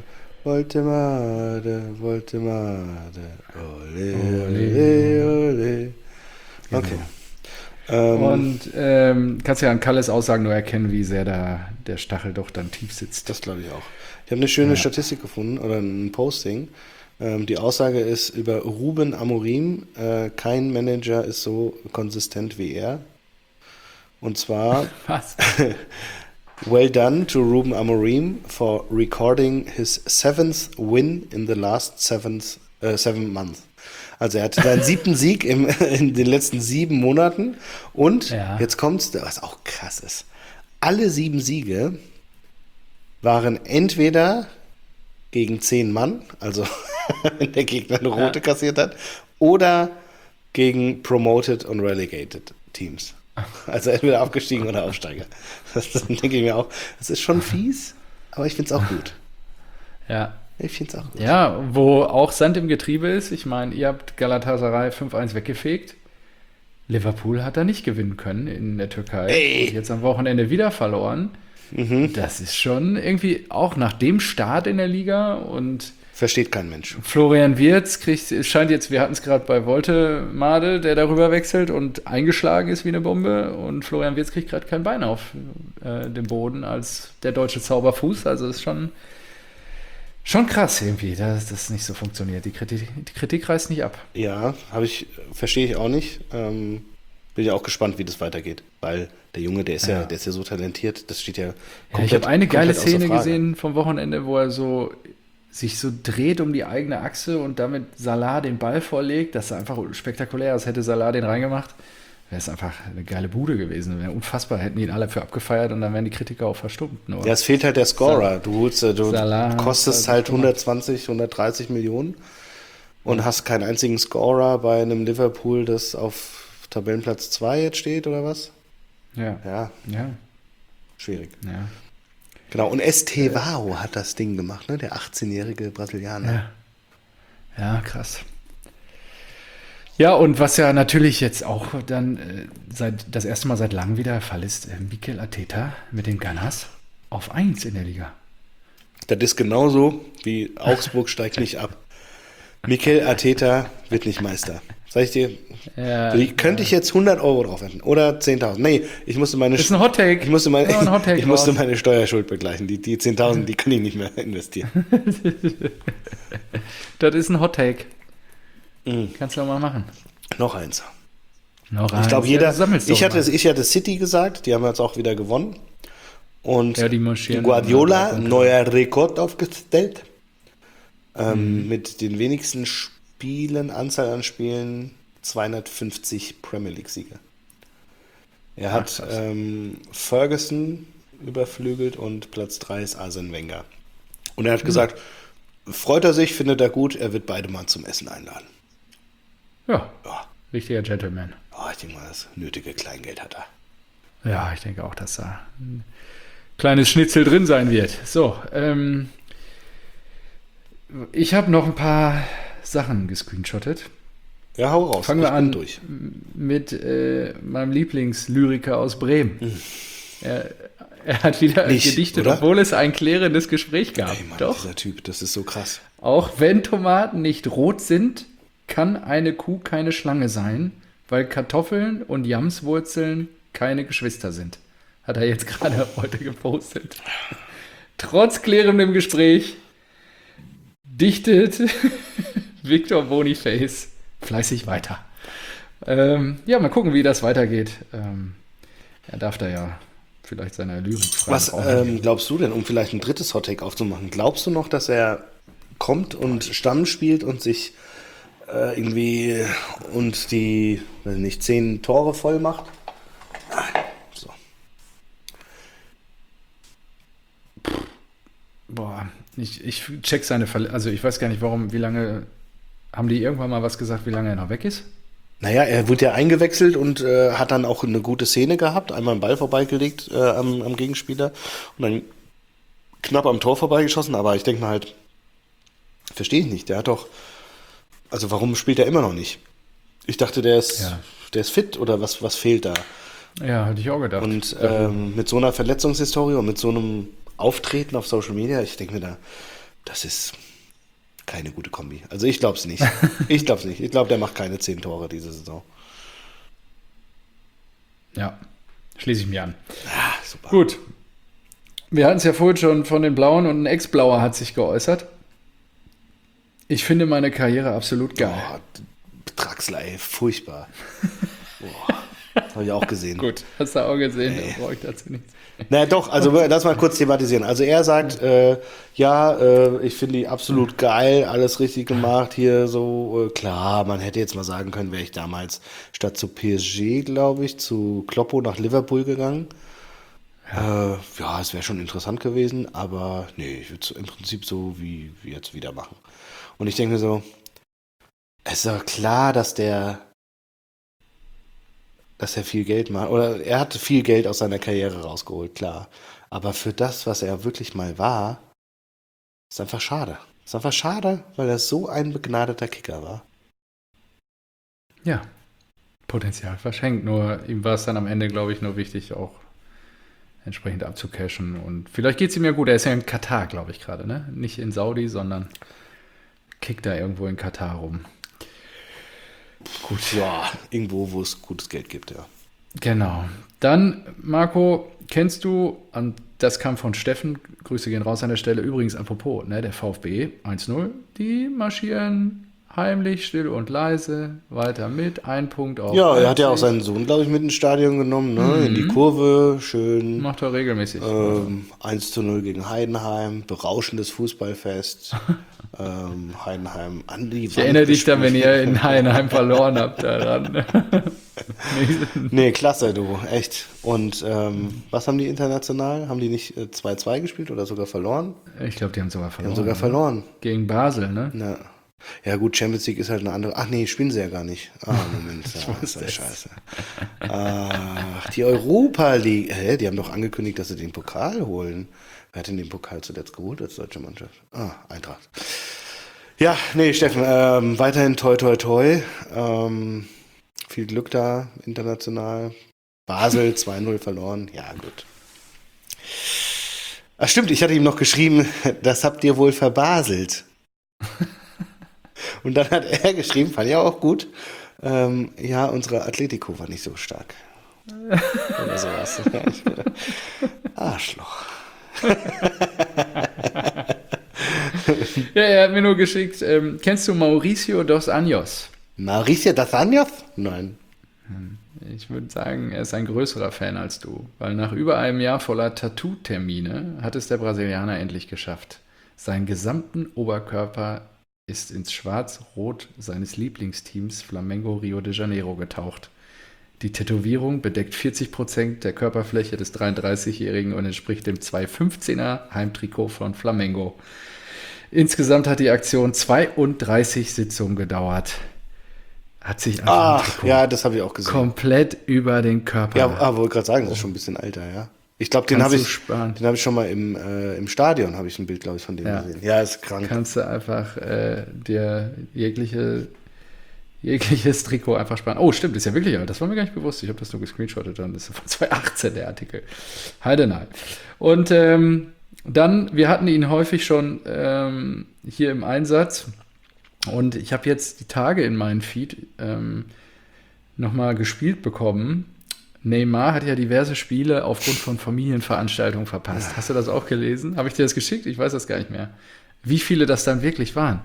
Voltemade. Voltemade, Voltemade. Ole, Ole. ole, ole. Okay. Ähm, Und ähm, kannst ja an Kalles Aussagen nur erkennen, wie sehr da der Stachel doch dann tief sitzt. Das glaube ich auch. Ich habe eine schöne Ja. Statistik gefunden oder ein Posting. Ähm, die Aussage ist über Ruben Amorim, äh, kein Manager ist so konsistent wie er. Und zwar, Was? well done to Ruben Amorim for recording his seventh win in the last seventh, äh, seven months. Also er hatte seinen siebten Sieg im, in den letzten sieben Monaten und Ja. jetzt kommt's, was auch krass ist. Alle sieben Siege waren entweder gegen zehn Mann, also wenn der Gegner eine rote Ja. kassiert hat, oder gegen Promoted und Relegated Teams. Also entweder Aufgestiegen oder Aufsteiger. Das, das denke ich mir auch. Das ist schon fies, aber ich finde es auch gut. Ja. Ich finde es auch gut. Ja, wo auch Sand im Getriebe ist. Ich meine, ihr habt Galatasaray fünf eins weggefegt. Liverpool hat da nicht gewinnen können in der Türkei. Ey. Und jetzt am Wochenende wieder verloren. Mhm. Das ist schon irgendwie auch nach dem Start in der Liga und Versteht kein Mensch. Florian Wirtz kriegt, es scheint jetzt, wir hatten es gerade bei Woltemade, der darüber wechselt und eingeschlagen ist wie eine Bombe und Florian Wirtz kriegt gerade kein Bein auf äh, dem Boden als der deutsche Zauberfuß. Also ist schon, schon krass irgendwie, dass das nicht so funktioniert. Die Kritik, die Kritik reißt nicht ab. Ja, habe ich, verstehe ich auch nicht. Ähm, bin ja auch gespannt, wie das weitergeht. Weil der Junge, der ist ja, Ja. der ist ja so talentiert, das steht ja Ja, komplett, ich habe eine geile komplett außer Szene Frage. gesehen vom Wochenende, wo er so sich so dreht um die eigene Achse und damit Salah den Ball vorlegt. Das sah einfach spektakulär aus, hätte Salah den reingemacht. wäre es einfach eine geile Bude gewesen. Wäre unfassbar, hätten ihn alle für abgefeiert und dann wären die Kritiker auch verstummt. Nur Ja, es fehlt halt der Scorer. Du, holst, äh, du Salah kostest hat halt das gemacht. hundertzwanzig, hundertdreißig Millionen und hast keinen einzigen Scorer bei einem Liverpool, das auf Tabellenplatz zwei jetzt steht, oder was? Ja, Ja, ja, schwierig. ja. Genau, und Estevao hat das Ding gemacht, ne? Der achtzehnjährige Brasilianer. Ja. Ja, krass. Ja, und was ja natürlich jetzt auch dann äh, seit das erste Mal seit langem wieder der Fall ist, äh, Mikel Arteta mit den Gunners auf eins in der Liga. Das ist genauso wie Augsburg steigt nicht ab. Mikel Arteta wird nicht Meister. Sag ich dir, Ja, so, die könnte ich jetzt hundert Euro drauf wenden oder zehntausend. Nee, ich musste meine, ist ein Hot Take. ich musste meine, Ja, ein Hot Take ich musste raus. meine Steuerschuld begleichen. Die, die zehntausend, die kann ich nicht mehr investieren. Das ist ein Hot Take. Mhm. Kannst du auch mal machen. Noch eins. Noch Ich glaube, jeder. sammelst Ich doch hatte, mal. ich hatte City gesagt, die haben jetzt auch wieder gewonnen. Und Ja, die marschieren Guardiola, immer neuer Rekord aufgestellt. Ähm, Mhm. Mit den wenigsten Spielen, Anzahl an Spielen, zweihundertfünfzig Premier League-Siege. Er hat krass. ähm, Ferguson überflügelt und Platz drei ist Arsene Wenger. Und er hat gesagt, freut er sich, findet er gut, er wird beide mal zum Essen einladen. Ja, Ja, richtiger Gentleman. oh, ich denke mal, das nötige Kleingeld hat er. Ja, ich denke auch, dass da ein kleines Schnitzel drin sein wird. So, ähm, ich habe noch ein paar Sachen gescreenshottet. Ja, hau raus. Fangen wir ich bin an durch. mit äh, meinem Lieblingslyriker aus Bremen. Er, er hat wieder Nicht, gedichtet, oder? obwohl es ein klärendes Gespräch gab. Ey, Mann, Doch, dieser Typ, das ist so krass. auch wenn Tomaten nicht rot sind, kann eine Kuh keine Schlange sein, weil Kartoffeln und Jamswurzeln keine Geschwister sind. Hat er jetzt gerade heute gepostet. Trotz klärendem Gespräch dichtet Victor Boniface fleißig weiter. Ähm, ja, mal gucken, wie das weitergeht. Ähm, er darf da ja vielleicht seine Lyrik fragen. Was ähm, glaubst du denn, um vielleicht ein drittes Hottake aufzumachen? Glaubst du noch, dass er kommt und Stamm spielt und sich äh, irgendwie und die, weiß nicht, zehn Tore voll macht? Nein. So. Boah, ich, ich check seine Verletzung. Also ich weiß gar nicht, warum, wie lange. Haben die irgendwann mal was gesagt, wie lange er noch weg ist? Naja, er wurde ja eingewechselt und äh, hat dann auch eine gute Szene gehabt. Einmal einen Ball vorbeigelegt äh, am, am Gegenspieler und dann knapp am Tor vorbeigeschossen. Aber ich denke mal halt, verstehe ich nicht. Der hat doch, also warum spielt er immer noch nicht? Ich dachte, der ist, Ja. der ist fit oder was, was fehlt da? Ja, hatte ich auch gedacht. Und ähm, mit so einer Verletzungshistorie und mit so einem Auftreten auf Social Media, ich denke mir da, das ist keine gute Kombi. Also ich glaube es nicht. Ich glaube es nicht. Ich glaube, der macht keine zehn Tore diese Saison. Ja, schließe ich mir an. Ah, super. Gut. Wir hatten es ja vorhin schon von den Blauen und ein Ex-Blauer hat sich geäußert. Ich finde meine Karriere absolut geil. Boah, Draxler, ey, furchtbar. Boah, habe ich auch gesehen. Gut, hast du auch gesehen, Nee. da brauche ich dazu nichts. Naja, doch, also lass mal kurz thematisieren. Also er sagt, äh, ja, äh, ich finde die absolut geil, alles richtig gemacht hier so. Äh, klar, man hätte jetzt mal sagen können, wäre ich damals statt zu P S G, glaube ich, zu Kloppo nach Liverpool gegangen. Ja, äh, ja es wäre schon interessant gewesen, aber nee, ich würde es im Prinzip so wie, wie jetzt wieder machen. Und ich denke mir so, es ist doch klar, dass der dass er viel Geld macht. Oder er hat viel Geld aus seiner Karriere rausgeholt, klar. Aber für das, was er wirklich mal war, ist einfach schade. Ist einfach schade, weil er so ein begnadeter Kicker war. Ja, Potenzial verschenkt. Nur ihm war es dann am Ende, glaube ich, nur wichtig, auch entsprechend abzucashen. Und vielleicht geht es ihm ja gut. Er ist ja in Katar, glaube ich, gerade, ne? Nicht in Saudi, sondern kickt da irgendwo in Katar rum. Gut, ja, irgendwo, wo es gutes Geld gibt, ja. Genau. Dann, Marco, kennst du, und das kam von Steffen, Grüße gehen raus an der Stelle, übrigens apropos, ne, der VfB eins null, die marschieren heimlich, still und leise, weiter mit, ein Punkt auf. Ja, er hat ja auch Leipzig. seinen Sohn, glaube ich, mit ins Stadion genommen, ne? Mhm. In die Kurve, schön. Macht er regelmäßig. Ähm, eins zu null gegen Heidenheim, berauschendes Fußballfest. ähm, Heidenheim an die Ich erinnere dich dann, wenn ihr in Heidenheim verloren habt, daran. Nee, klasse, du, echt. Und ähm, was haben die international? Haben die nicht äh, zwei zwei gespielt oder sogar verloren? Ich glaube, die haben sogar Die verloren. haben sogar ne? verloren. Gegen Basel, ne? Ja. Ja gut, Champions League ist halt eine andere. Ach nee, spielen sie ja gar nicht. Ah, Moment. Ja, das ist scheiße. Ach, die Europa League. Hä, die haben doch angekündigt, dass sie den Pokal holen. Wer hat denn den Pokal zuletzt geholt als deutsche Mannschaft? Ah, Eintracht. Ja, nee, Steffen, ähm, weiterhin toi toi toi. Ähm, viel Glück da, international. Basel zwei null verloren. Ja, gut. Ach stimmt, ich hatte ihm noch geschrieben, das habt ihr wohl verbaselt. Und dann hat er geschrieben, fand ich auch gut, ähm, ja, unsere Atletico war nicht so stark. Oder sowas. Arschloch. Ja, er hat mir nur geschickt, ähm, kennst du Mauricio dos Anjos? Mauricio dos Anjos? Nein. Ich würde sagen, er ist ein größerer Fan als du, weil nach über einem Jahr voller Tattoo-Termine hat es der Brasilianer endlich geschafft. Seinen gesamten Oberkörper ist ins Schwarz-Rot seines Lieblingsteams Flamengo Rio de Janeiro getaucht. Die Tätowierung bedeckt vierzig Prozent der Körperfläche des dreiunddreißigjährigen und entspricht dem zwei fünfzehner Heimtrikot von Flamengo. Insgesamt hat die Aktion zweiunddreißig Sitzungen gedauert. Hat sich einfach ein Ach, Trikot ja, das habe ich auch gesehen. komplett über den Körper. Ja, aber wollte gerade sagen, das ist schon ein bisschen älter, ja. Ich glaube, den Kannst habe du ich, sparen. den habe ich schon mal im, äh, im Stadion, habe ich ein Bild, glaube ich, von dem Ja. gesehen. Ja, ist krank. Kannst du einfach äh, dir jegliche, jegliches Trikot einfach sparen. Oh, stimmt, ist ja wirklich alt. Das war mir gar nicht bewusst. Ich habe das nur gescreenshottet. Dann ist von zwanzig achtzehn der Artikel. Heidenheim. Und ähm, dann, wir hatten ihn häufig schon ähm, hier im Einsatz. Und ich habe jetzt die Tage in meinen Feed ähm, nochmal gespielt bekommen. Neymar hat ja diverse Spiele aufgrund von Familienveranstaltungen verpasst. Hast du das auch gelesen? Habe ich dir das geschickt? Ich weiß das gar nicht mehr. Wie viele das dann wirklich waren?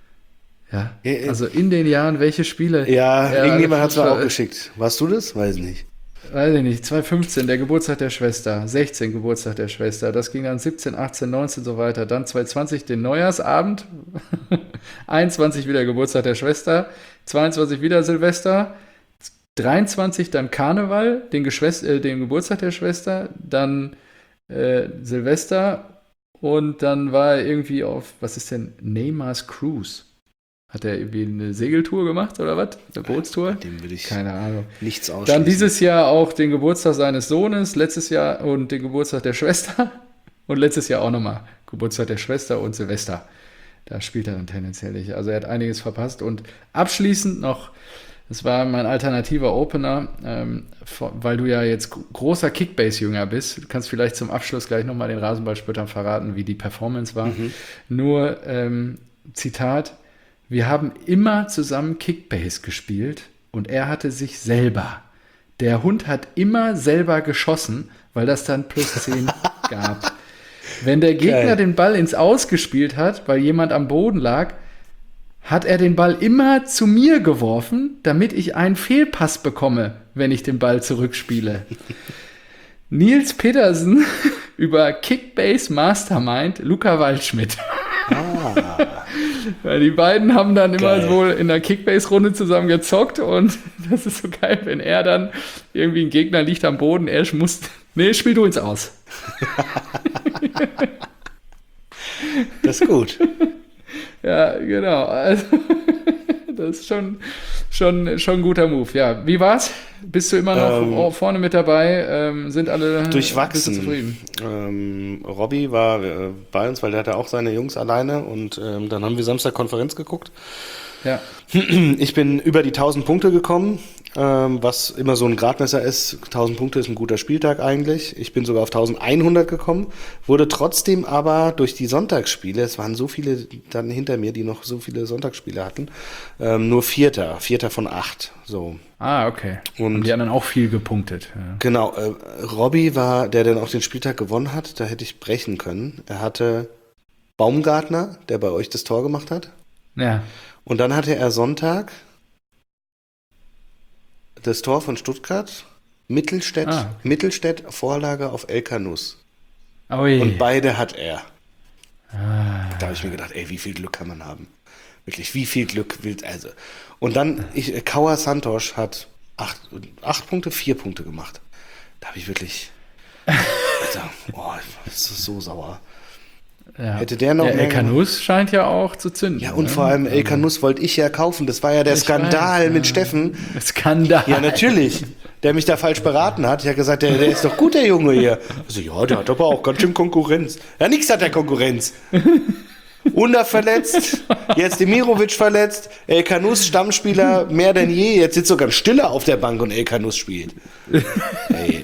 Ja, also in den Jahren, welche Spiele? Ja, er irgendjemand hat es mir ver- auch geschickt. Warst du das? Weiß ich nicht. Weiß ich nicht, zwanzig fünfzehn, der Geburtstag der Schwester, sechzehn, Geburtstag der Schwester, das ging dann siebzehn, achtzehn, neunzehn so weiter, dann zwanzig zwanzig den Neujahrsabend, einundzwanzig wieder Geburtstag der Schwester, zweiundzwanzig wieder Silvester, dreiundzwanzig dann Karneval, den, Geschwest äh, den Geburtstag der Schwester, dann äh, Silvester und dann war er irgendwie auf, was ist denn, Neymars Cruise. Hat er irgendwie eine Segeltour gemacht oder was? Eine Bootstour? Dem will ich Keine Ahnung. nichts ausschließen. Dann dieses Jahr auch den Geburtstag seines Sohnes, letztes Jahr und den Geburtstag der Schwester und letztes Jahr auch nochmal Geburtstag der Schwester und Silvester. Da spielt er dann tendenziell nicht. Also er hat einiges verpasst. Und abschließend noch, das war mein alternativer Opener, ähm, weil du ja jetzt großer Kickbase-Jünger bist. Du kannst vielleicht zum Abschluss gleich nochmal den Rasenballspöttern verraten, wie die Performance war. Mhm. Nur, ähm, Zitat, wir haben immer zusammen Kickbase gespielt und er hatte sich selber. Der Hund hat immer selber geschossen, weil das dann plus zehn gab. Wenn der Gegner Geil. den Ball ins Aus gespielt hat, weil jemand am Boden lag, hat er den Ball immer zu mir geworfen, damit ich einen Fehlpass bekomme, wenn ich den Ball zurückspiele. Nils Petersen über Kickbase Mastermind Luca Waldschmidt. Ah. Weil die beiden haben dann immer Geil. wohl in der Kickbase-Runde zusammen gezockt und das ist so geil, wenn er dann irgendwie ein Gegner liegt am Boden, er muss, nee, spiel du ins Aus. Das ist gut. Ja, genau. Also, das ist schon, schon, schon ein guter Move. Ja, wie war's? Bist du immer noch Ähm, vorne mit dabei? Ähm, sind alle bist du Durchwachsen. zufrieden? Ähm, Robby war äh, bei uns, weil der hatte auch seine Jungs alleine und ähm, dann haben wir Samstag Konferenz geguckt. Ja. Ich bin über die tausend Punkte gekommen, ähm, was immer so ein Gradmesser ist. tausend Punkte ist ein guter Spieltag eigentlich. Ich bin sogar auf eintausendeinhundert gekommen, wurde trotzdem aber durch die Sonntagsspiele, es waren so viele dann hinter mir, die noch so viele Sonntagsspiele hatten, ähm, nur Vierter, Vierter von acht. So. Ah, okay. Und- Haben die anderen auch viel gepunktet. Ja. Genau, äh, Robby war, der dann auch den Spieltag gewonnen hat, da hätte ich brechen können. Er hatte Baumgartner, der bei euch das Tor gemacht hat. Ja. Und dann hatte er Sonntag das Tor von Stuttgart, Mittelstädt, Ah, okay. Mittelstädt Vorlage auf El Canus. Ui. Und beide hat er. Ah. Da habe ich mir gedacht, ey, wie viel Glück kann man haben? Wirklich, wie viel Glück will also. Und dann, ich, Kaua Santos hat acht, acht Punkte, vier Punkte gemacht. Da habe ich wirklich, also, oh, das ist so sauer. Ja. Hätte der noch ja, mehr El Canus scheint ja auch zu zünden. Ja, und ne? vor allem El Canus wollte ich ja kaufen. Das war ja der Ich Skandal weiß, mit ja. Steffen. Skandal. Ja, natürlich. Der mich da falsch beraten hat. Ich habe gesagt, der, der ist doch gut, der Junge hier. Also, ja, der hat aber auch ganz schön Konkurrenz. Ja, nix hat der Konkurrenz. Under verletzt, jetzt Demirovic verletzt, El Canus Stammspieler mehr denn je. Jetzt sitzt sogar Stiller auf der Bank und El Canus spielt. Ey.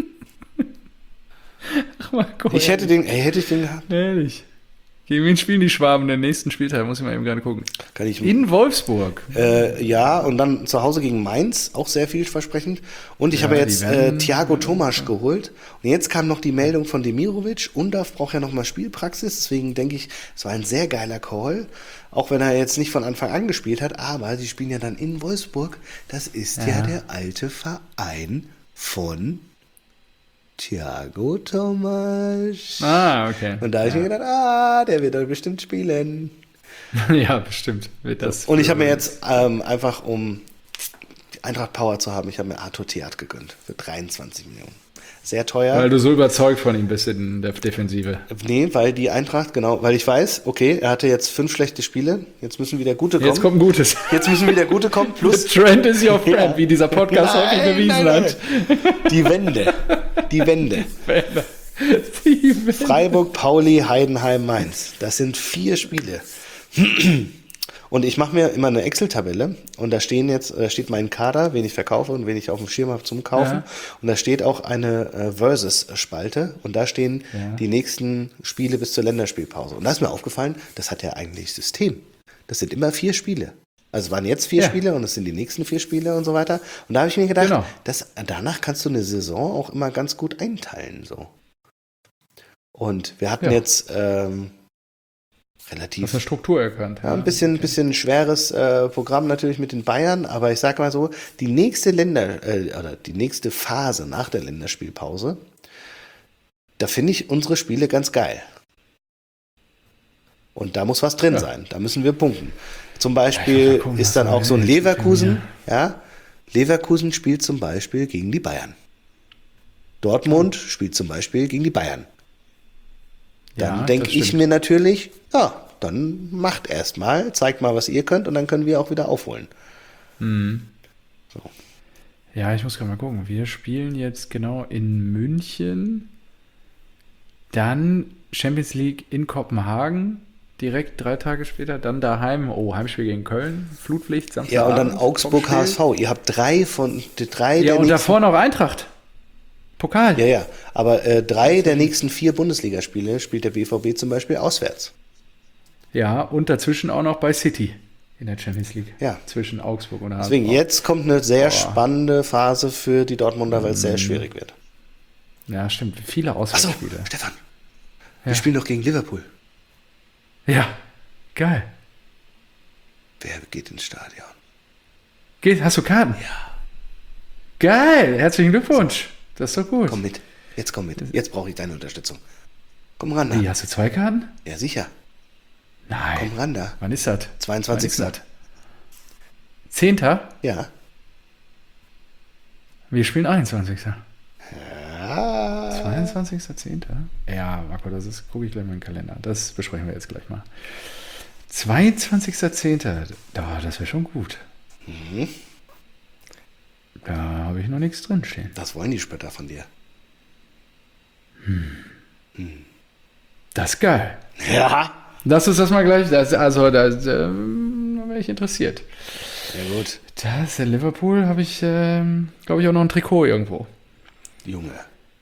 Ach, Marco, Ich hätte den, ey, hätte ich den gehabt. ehrlich. Gegen wen spielen die Schwaben den nächsten Spieltag? Muss ich mal eben gerade gucken. Kann ich In Wolfsburg. Äh, ja, und dann zu Hause gegen Mainz, auch sehr vielversprechend. Und ich Ja, habe die jetzt werden- äh, Thiago Tomasch geholt. Und jetzt kam noch die Meldung von Demirovic. Undaf braucht ja nochmal Spielpraxis. Deswegen denke ich, es war ein sehr geiler Call. Auch wenn er jetzt nicht von Anfang an gespielt hat. Aber sie spielen ja dann in Wolfsburg. Das ist ja, Ja. der alte Verein von Thiago Tomasch. Ah, okay. Und da habe ich mir gedacht, ah, der wird doch bestimmt spielen. Ja, bestimmt. Wird das Und ich habe mir jetzt ähm, einfach, um die Eintracht Power zu haben, ich habe mir Arthur Theat gegönnt für dreiundzwanzig Millionen. Sehr teuer. Weil du so überzeugt von ihm bist in der Defensive. Nee, weil die Eintracht, genau, weil ich weiß, okay, er hatte jetzt fünf schlechte Spiele, jetzt müssen wieder gute kommen. Jetzt kommt ein Gutes. Jetzt müssen wieder gute kommen, plus The Trend is your friend, Ja. wie dieser Podcast häufig Nein, bewiesen nein, hat. die Wende. Die Wende. Die Welt. Freiburg, Pauli, Heidenheim, Mainz. Das sind vier Spiele. Und ich mache mir immer eine Excel-Tabelle und da stehen jetzt, da steht mein Kader, wen ich verkaufe und wen ich auf dem Schirm habe zum Kaufen. Ja. Und da steht auch eine äh, Versus-Spalte und da stehen Ja. die nächsten Spiele bis zur Länderspielpause. Und da ist mir aufgefallen, das hat ja eigentlich System. Das sind immer vier Spiele. Also es waren jetzt vier Ja. Spiele und es sind die nächsten vier Spiele und so weiter. Und da habe ich mir gedacht, Genau. das, danach kannst du eine Saison auch immer ganz gut einteilen. So. Und wir hatten Ja. jetzt ähm, Du hast relativ eine Struktur erkannt. ja, ein bisschen, okay. bisschen schweres äh, Programm natürlich mit den Bayern, aber ich sag mal so, die nächste Länder äh, oder die nächste Phase nach der Länderspielpause, da finde ich unsere Spiele ganz geil. Und da muss was drin Ja. sein. Da müssen wir punkten. Zum Ja, Beispiel ich muss mal gucken, ist was dann da auch so ein jetzt Leverkusen, ja. Leverkusen spielt zum Beispiel gegen die Bayern. Dortmund spielt zum Beispiel gegen die Bayern. Dann Ja, denke das ich stimmt. mir natürlich, ja, dann macht erst mal, zeigt mal, was ihr könnt und dann können wir auch wieder aufholen. Ja, ich muss gerade mal gucken. Wir spielen jetzt genau in München. Dann Champions League in Kopenhagen. Direkt drei Tage später. Dann daheim. Oh, Heimspiel gegen Köln. Flutlicht. Ja, Samstagabend, und dann Augsburg, H S Topspiel. V. Ihr habt drei von die drei Ja, der und nächsten, davor noch Eintracht. Pokal. ja, ja, aber äh, drei der nächsten vier Bundesligaspiele spielt der B V B zum Beispiel auswärts. Ja, und dazwischen auch noch bei City in der Champions League. Ja. Zwischen Augsburg und H S V. Deswegen, jetzt kommt eine sehr Boah. spannende Phase für die Dortmunder, weil es sehr schwierig wird. Ja, stimmt. Viele Achso, Auswärtsspiele. Stefan, Ja. wir spielen doch gegen Liverpool. Ja, geil. Wer geht ins Stadion? Geht, hast du Karten? Ja. Geil, herzlichen Glückwunsch. Das ist doch gut. Komm mit, jetzt komm mit. Jetzt brauche ich deine Unterstützung. Komm ran da. Wie, hast du zwei Karten? Ja, sicher. Nein. Komm ran da. Wann ist das? zweiundzwanzigsten Wann ist das? Zehnter? Ja. Wir spielen einundzwanzigster Ja. zweiundzwanzigster zehnter Ja, Marco, das ist, gucke ich gleich mal in den Kalender. Das besprechen wir jetzt gleich mal. zweiundzwanzigster zehnter Da, das wäre schon gut. Mhm. Da habe ich noch nichts drinstehen. Das wollen die Spötter von dir. Das ist geil. Ja. Lass uns das mal gleich. Das, also, da ähm, da wäre ich interessiert. Ja gut. Das, der Liverpool habe ich, ähm, glaube ich, auch noch ein Trikot irgendwo. Junge.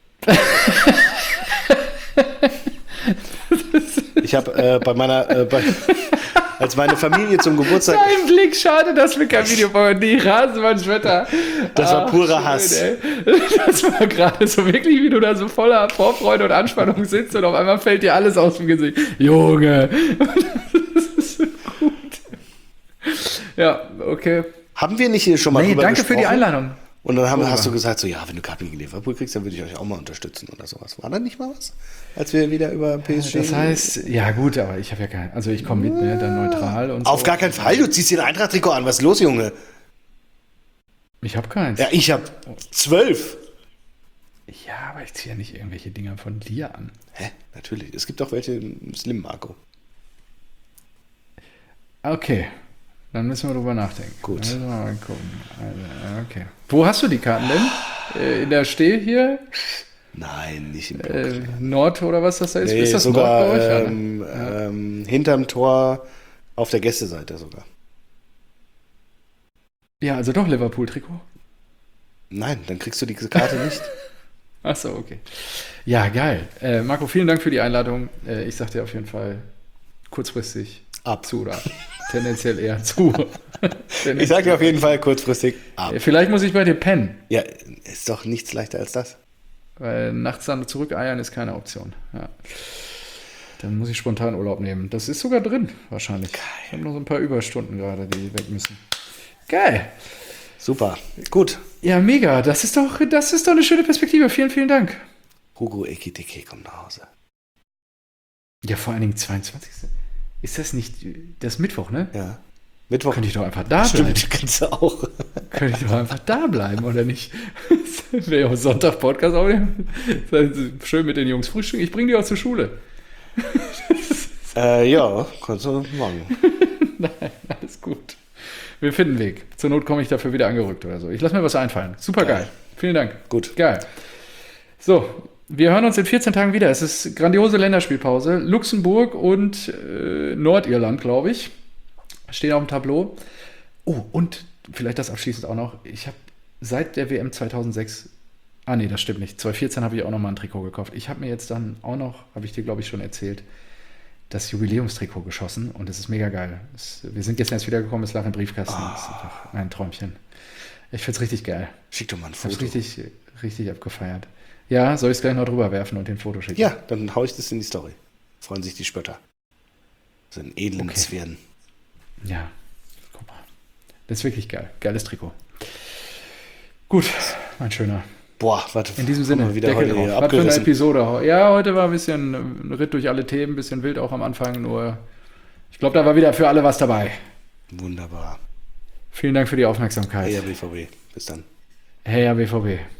Ich habe äh, bei meiner, äh, bei, als meine Familie zum Geburtstag, Dein Blick, schade, dass wir kein Video brauchen. Die Rasenmann-Schwetter. Das war Ach, purer schön, Hass. ey. Das war gerade so wirklich, wie du da so voller Vorfreude und Anspannung sitzt und auf einmal fällt dir alles aus dem Gesicht. Junge. Das ist so gut. Ja, okay. haben wir nicht hier schon mal Nee, drüber danke gesprochen? für die Einladung. Und dann haben, Worüber? hast du gesagt, so, ja, wenn du K P gegen Liverpool kriegst, dann würde ich euch auch mal unterstützen oder sowas. War da nicht mal was? Als wir wieder über P S G... Das heißt, ja gut, aber ich habe ja kein, also ich komme mit, ne, dann neutral und Auf so. gar keinen Fall, du ziehst dir ein Eintracht-Trikot an. Was ist los, Junge? Ich habe keins. Ja, ich habe zwölf. Ja, aber ich ziehe ja nicht irgendwelche Dinger von dir an. Hä? Natürlich. Es gibt auch welche im Slim, Marco. Okay, dann müssen wir drüber nachdenken. Gut. Also mal gucken. Also, okay. Wo hast du die Karten denn? Äh, in der Steh hier? Nein, nicht im Block. Äh, Nord oder was das da ist? Nee, ist das sogar Nord bei euch? ähm, ähm, hinterm Tor auf der Gästeseite sogar. Ja, also doch Liverpool-Trikot. Nein, dann kriegst du diese Karte nicht. Ach so, okay. Ja, geil. Äh, Marco, vielen Dank für die Einladung. Äh, ich sag dir auf jeden Fall kurzfristig Ab. zu oder tendenziell eher zu. Ich sag dir auf jeden Fall kurzfristig ab. Äh, Vielleicht muss ich bei dir pennen, Ja, ist doch nichts leichter als das. weil nachts dann zurückeiern ist keine Option. Ja. Dann muss ich spontan Urlaub nehmen. Das ist sogar drin, wahrscheinlich. Ich habe noch so ein paar Überstunden gerade, die weg müssen. Geil. Super. Gut. Ja, mega. Das ist doch, das ist doch eine schöne Perspektive. Vielen, vielen Dank. Hugo Ekitike kommt nach Hause. Ja, vor allen Dingen zweiundzwanzigsten Ist das nicht das Mittwoch, ne? Ja. Mittwoch. Könnte ich doch einfach da bleiben. Stimmt, kannst du auch. Könnte ich doch einfach da bleiben, oder nicht? Wäre ja auch Sonntag Podcast aufnehmen. Schön mit den Jungs frühstücken. Ich bringe die auch zur Schule. Äh, ja, kannst du machen. Nein, alles gut. Wir finden einen Weg. Zur Not komme ich dafür wieder angerückt oder so. Ich lasse mir was einfallen. Super geil. Geil. Vielen Dank. Gut. Geil. So, wir hören uns in vierzehn Tagen wieder. Es ist grandiose Länderspielpause. Luxemburg und äh, Nordirland, glaube ich, stehen auf dem Tableau. Oh, und vielleicht das abschließend auch noch. Ich habe seit der W M zweitausendsechs, ah nee, das stimmt nicht, zweitausendvierzehn habe ich auch noch mal ein Trikot gekauft. Ich habe mir jetzt dann auch noch, habe ich dir glaube ich schon erzählt, das Jubiläumstrikot geschossen und es ist mega geil. Es, wir sind gestern erst wiedergekommen, es lag im Briefkasten. Oh. Das ist einfach ein Träumchen. Ich finde es richtig geil. Schick doch mal ein Ich habe es Foto. richtig, richtig abgefeiert. Ja, soll ich es gleich noch drüber werfen und den Foto schicken? Ja, dann hau ich das in die Story. Freuen sich die Spötter. So einen edlen Okay. Zwergen. Ja, guck mal. Das ist wirklich geil. Geiles Trikot. Gut, mein Schöner. Boah, warte. In diesem haben Sinne, wir wieder Deckel heute drauf. hier Was für eine abgerissen. Episode. Ja, heute war ein bisschen ein Ritt durch alle Themen, ein bisschen wild auch am Anfang, nur ich glaube, da war wieder für alle was dabei. Wunderbar. Vielen Dank für die Aufmerksamkeit. Hey, B V B. Bis dann. Hey, ja, B V B.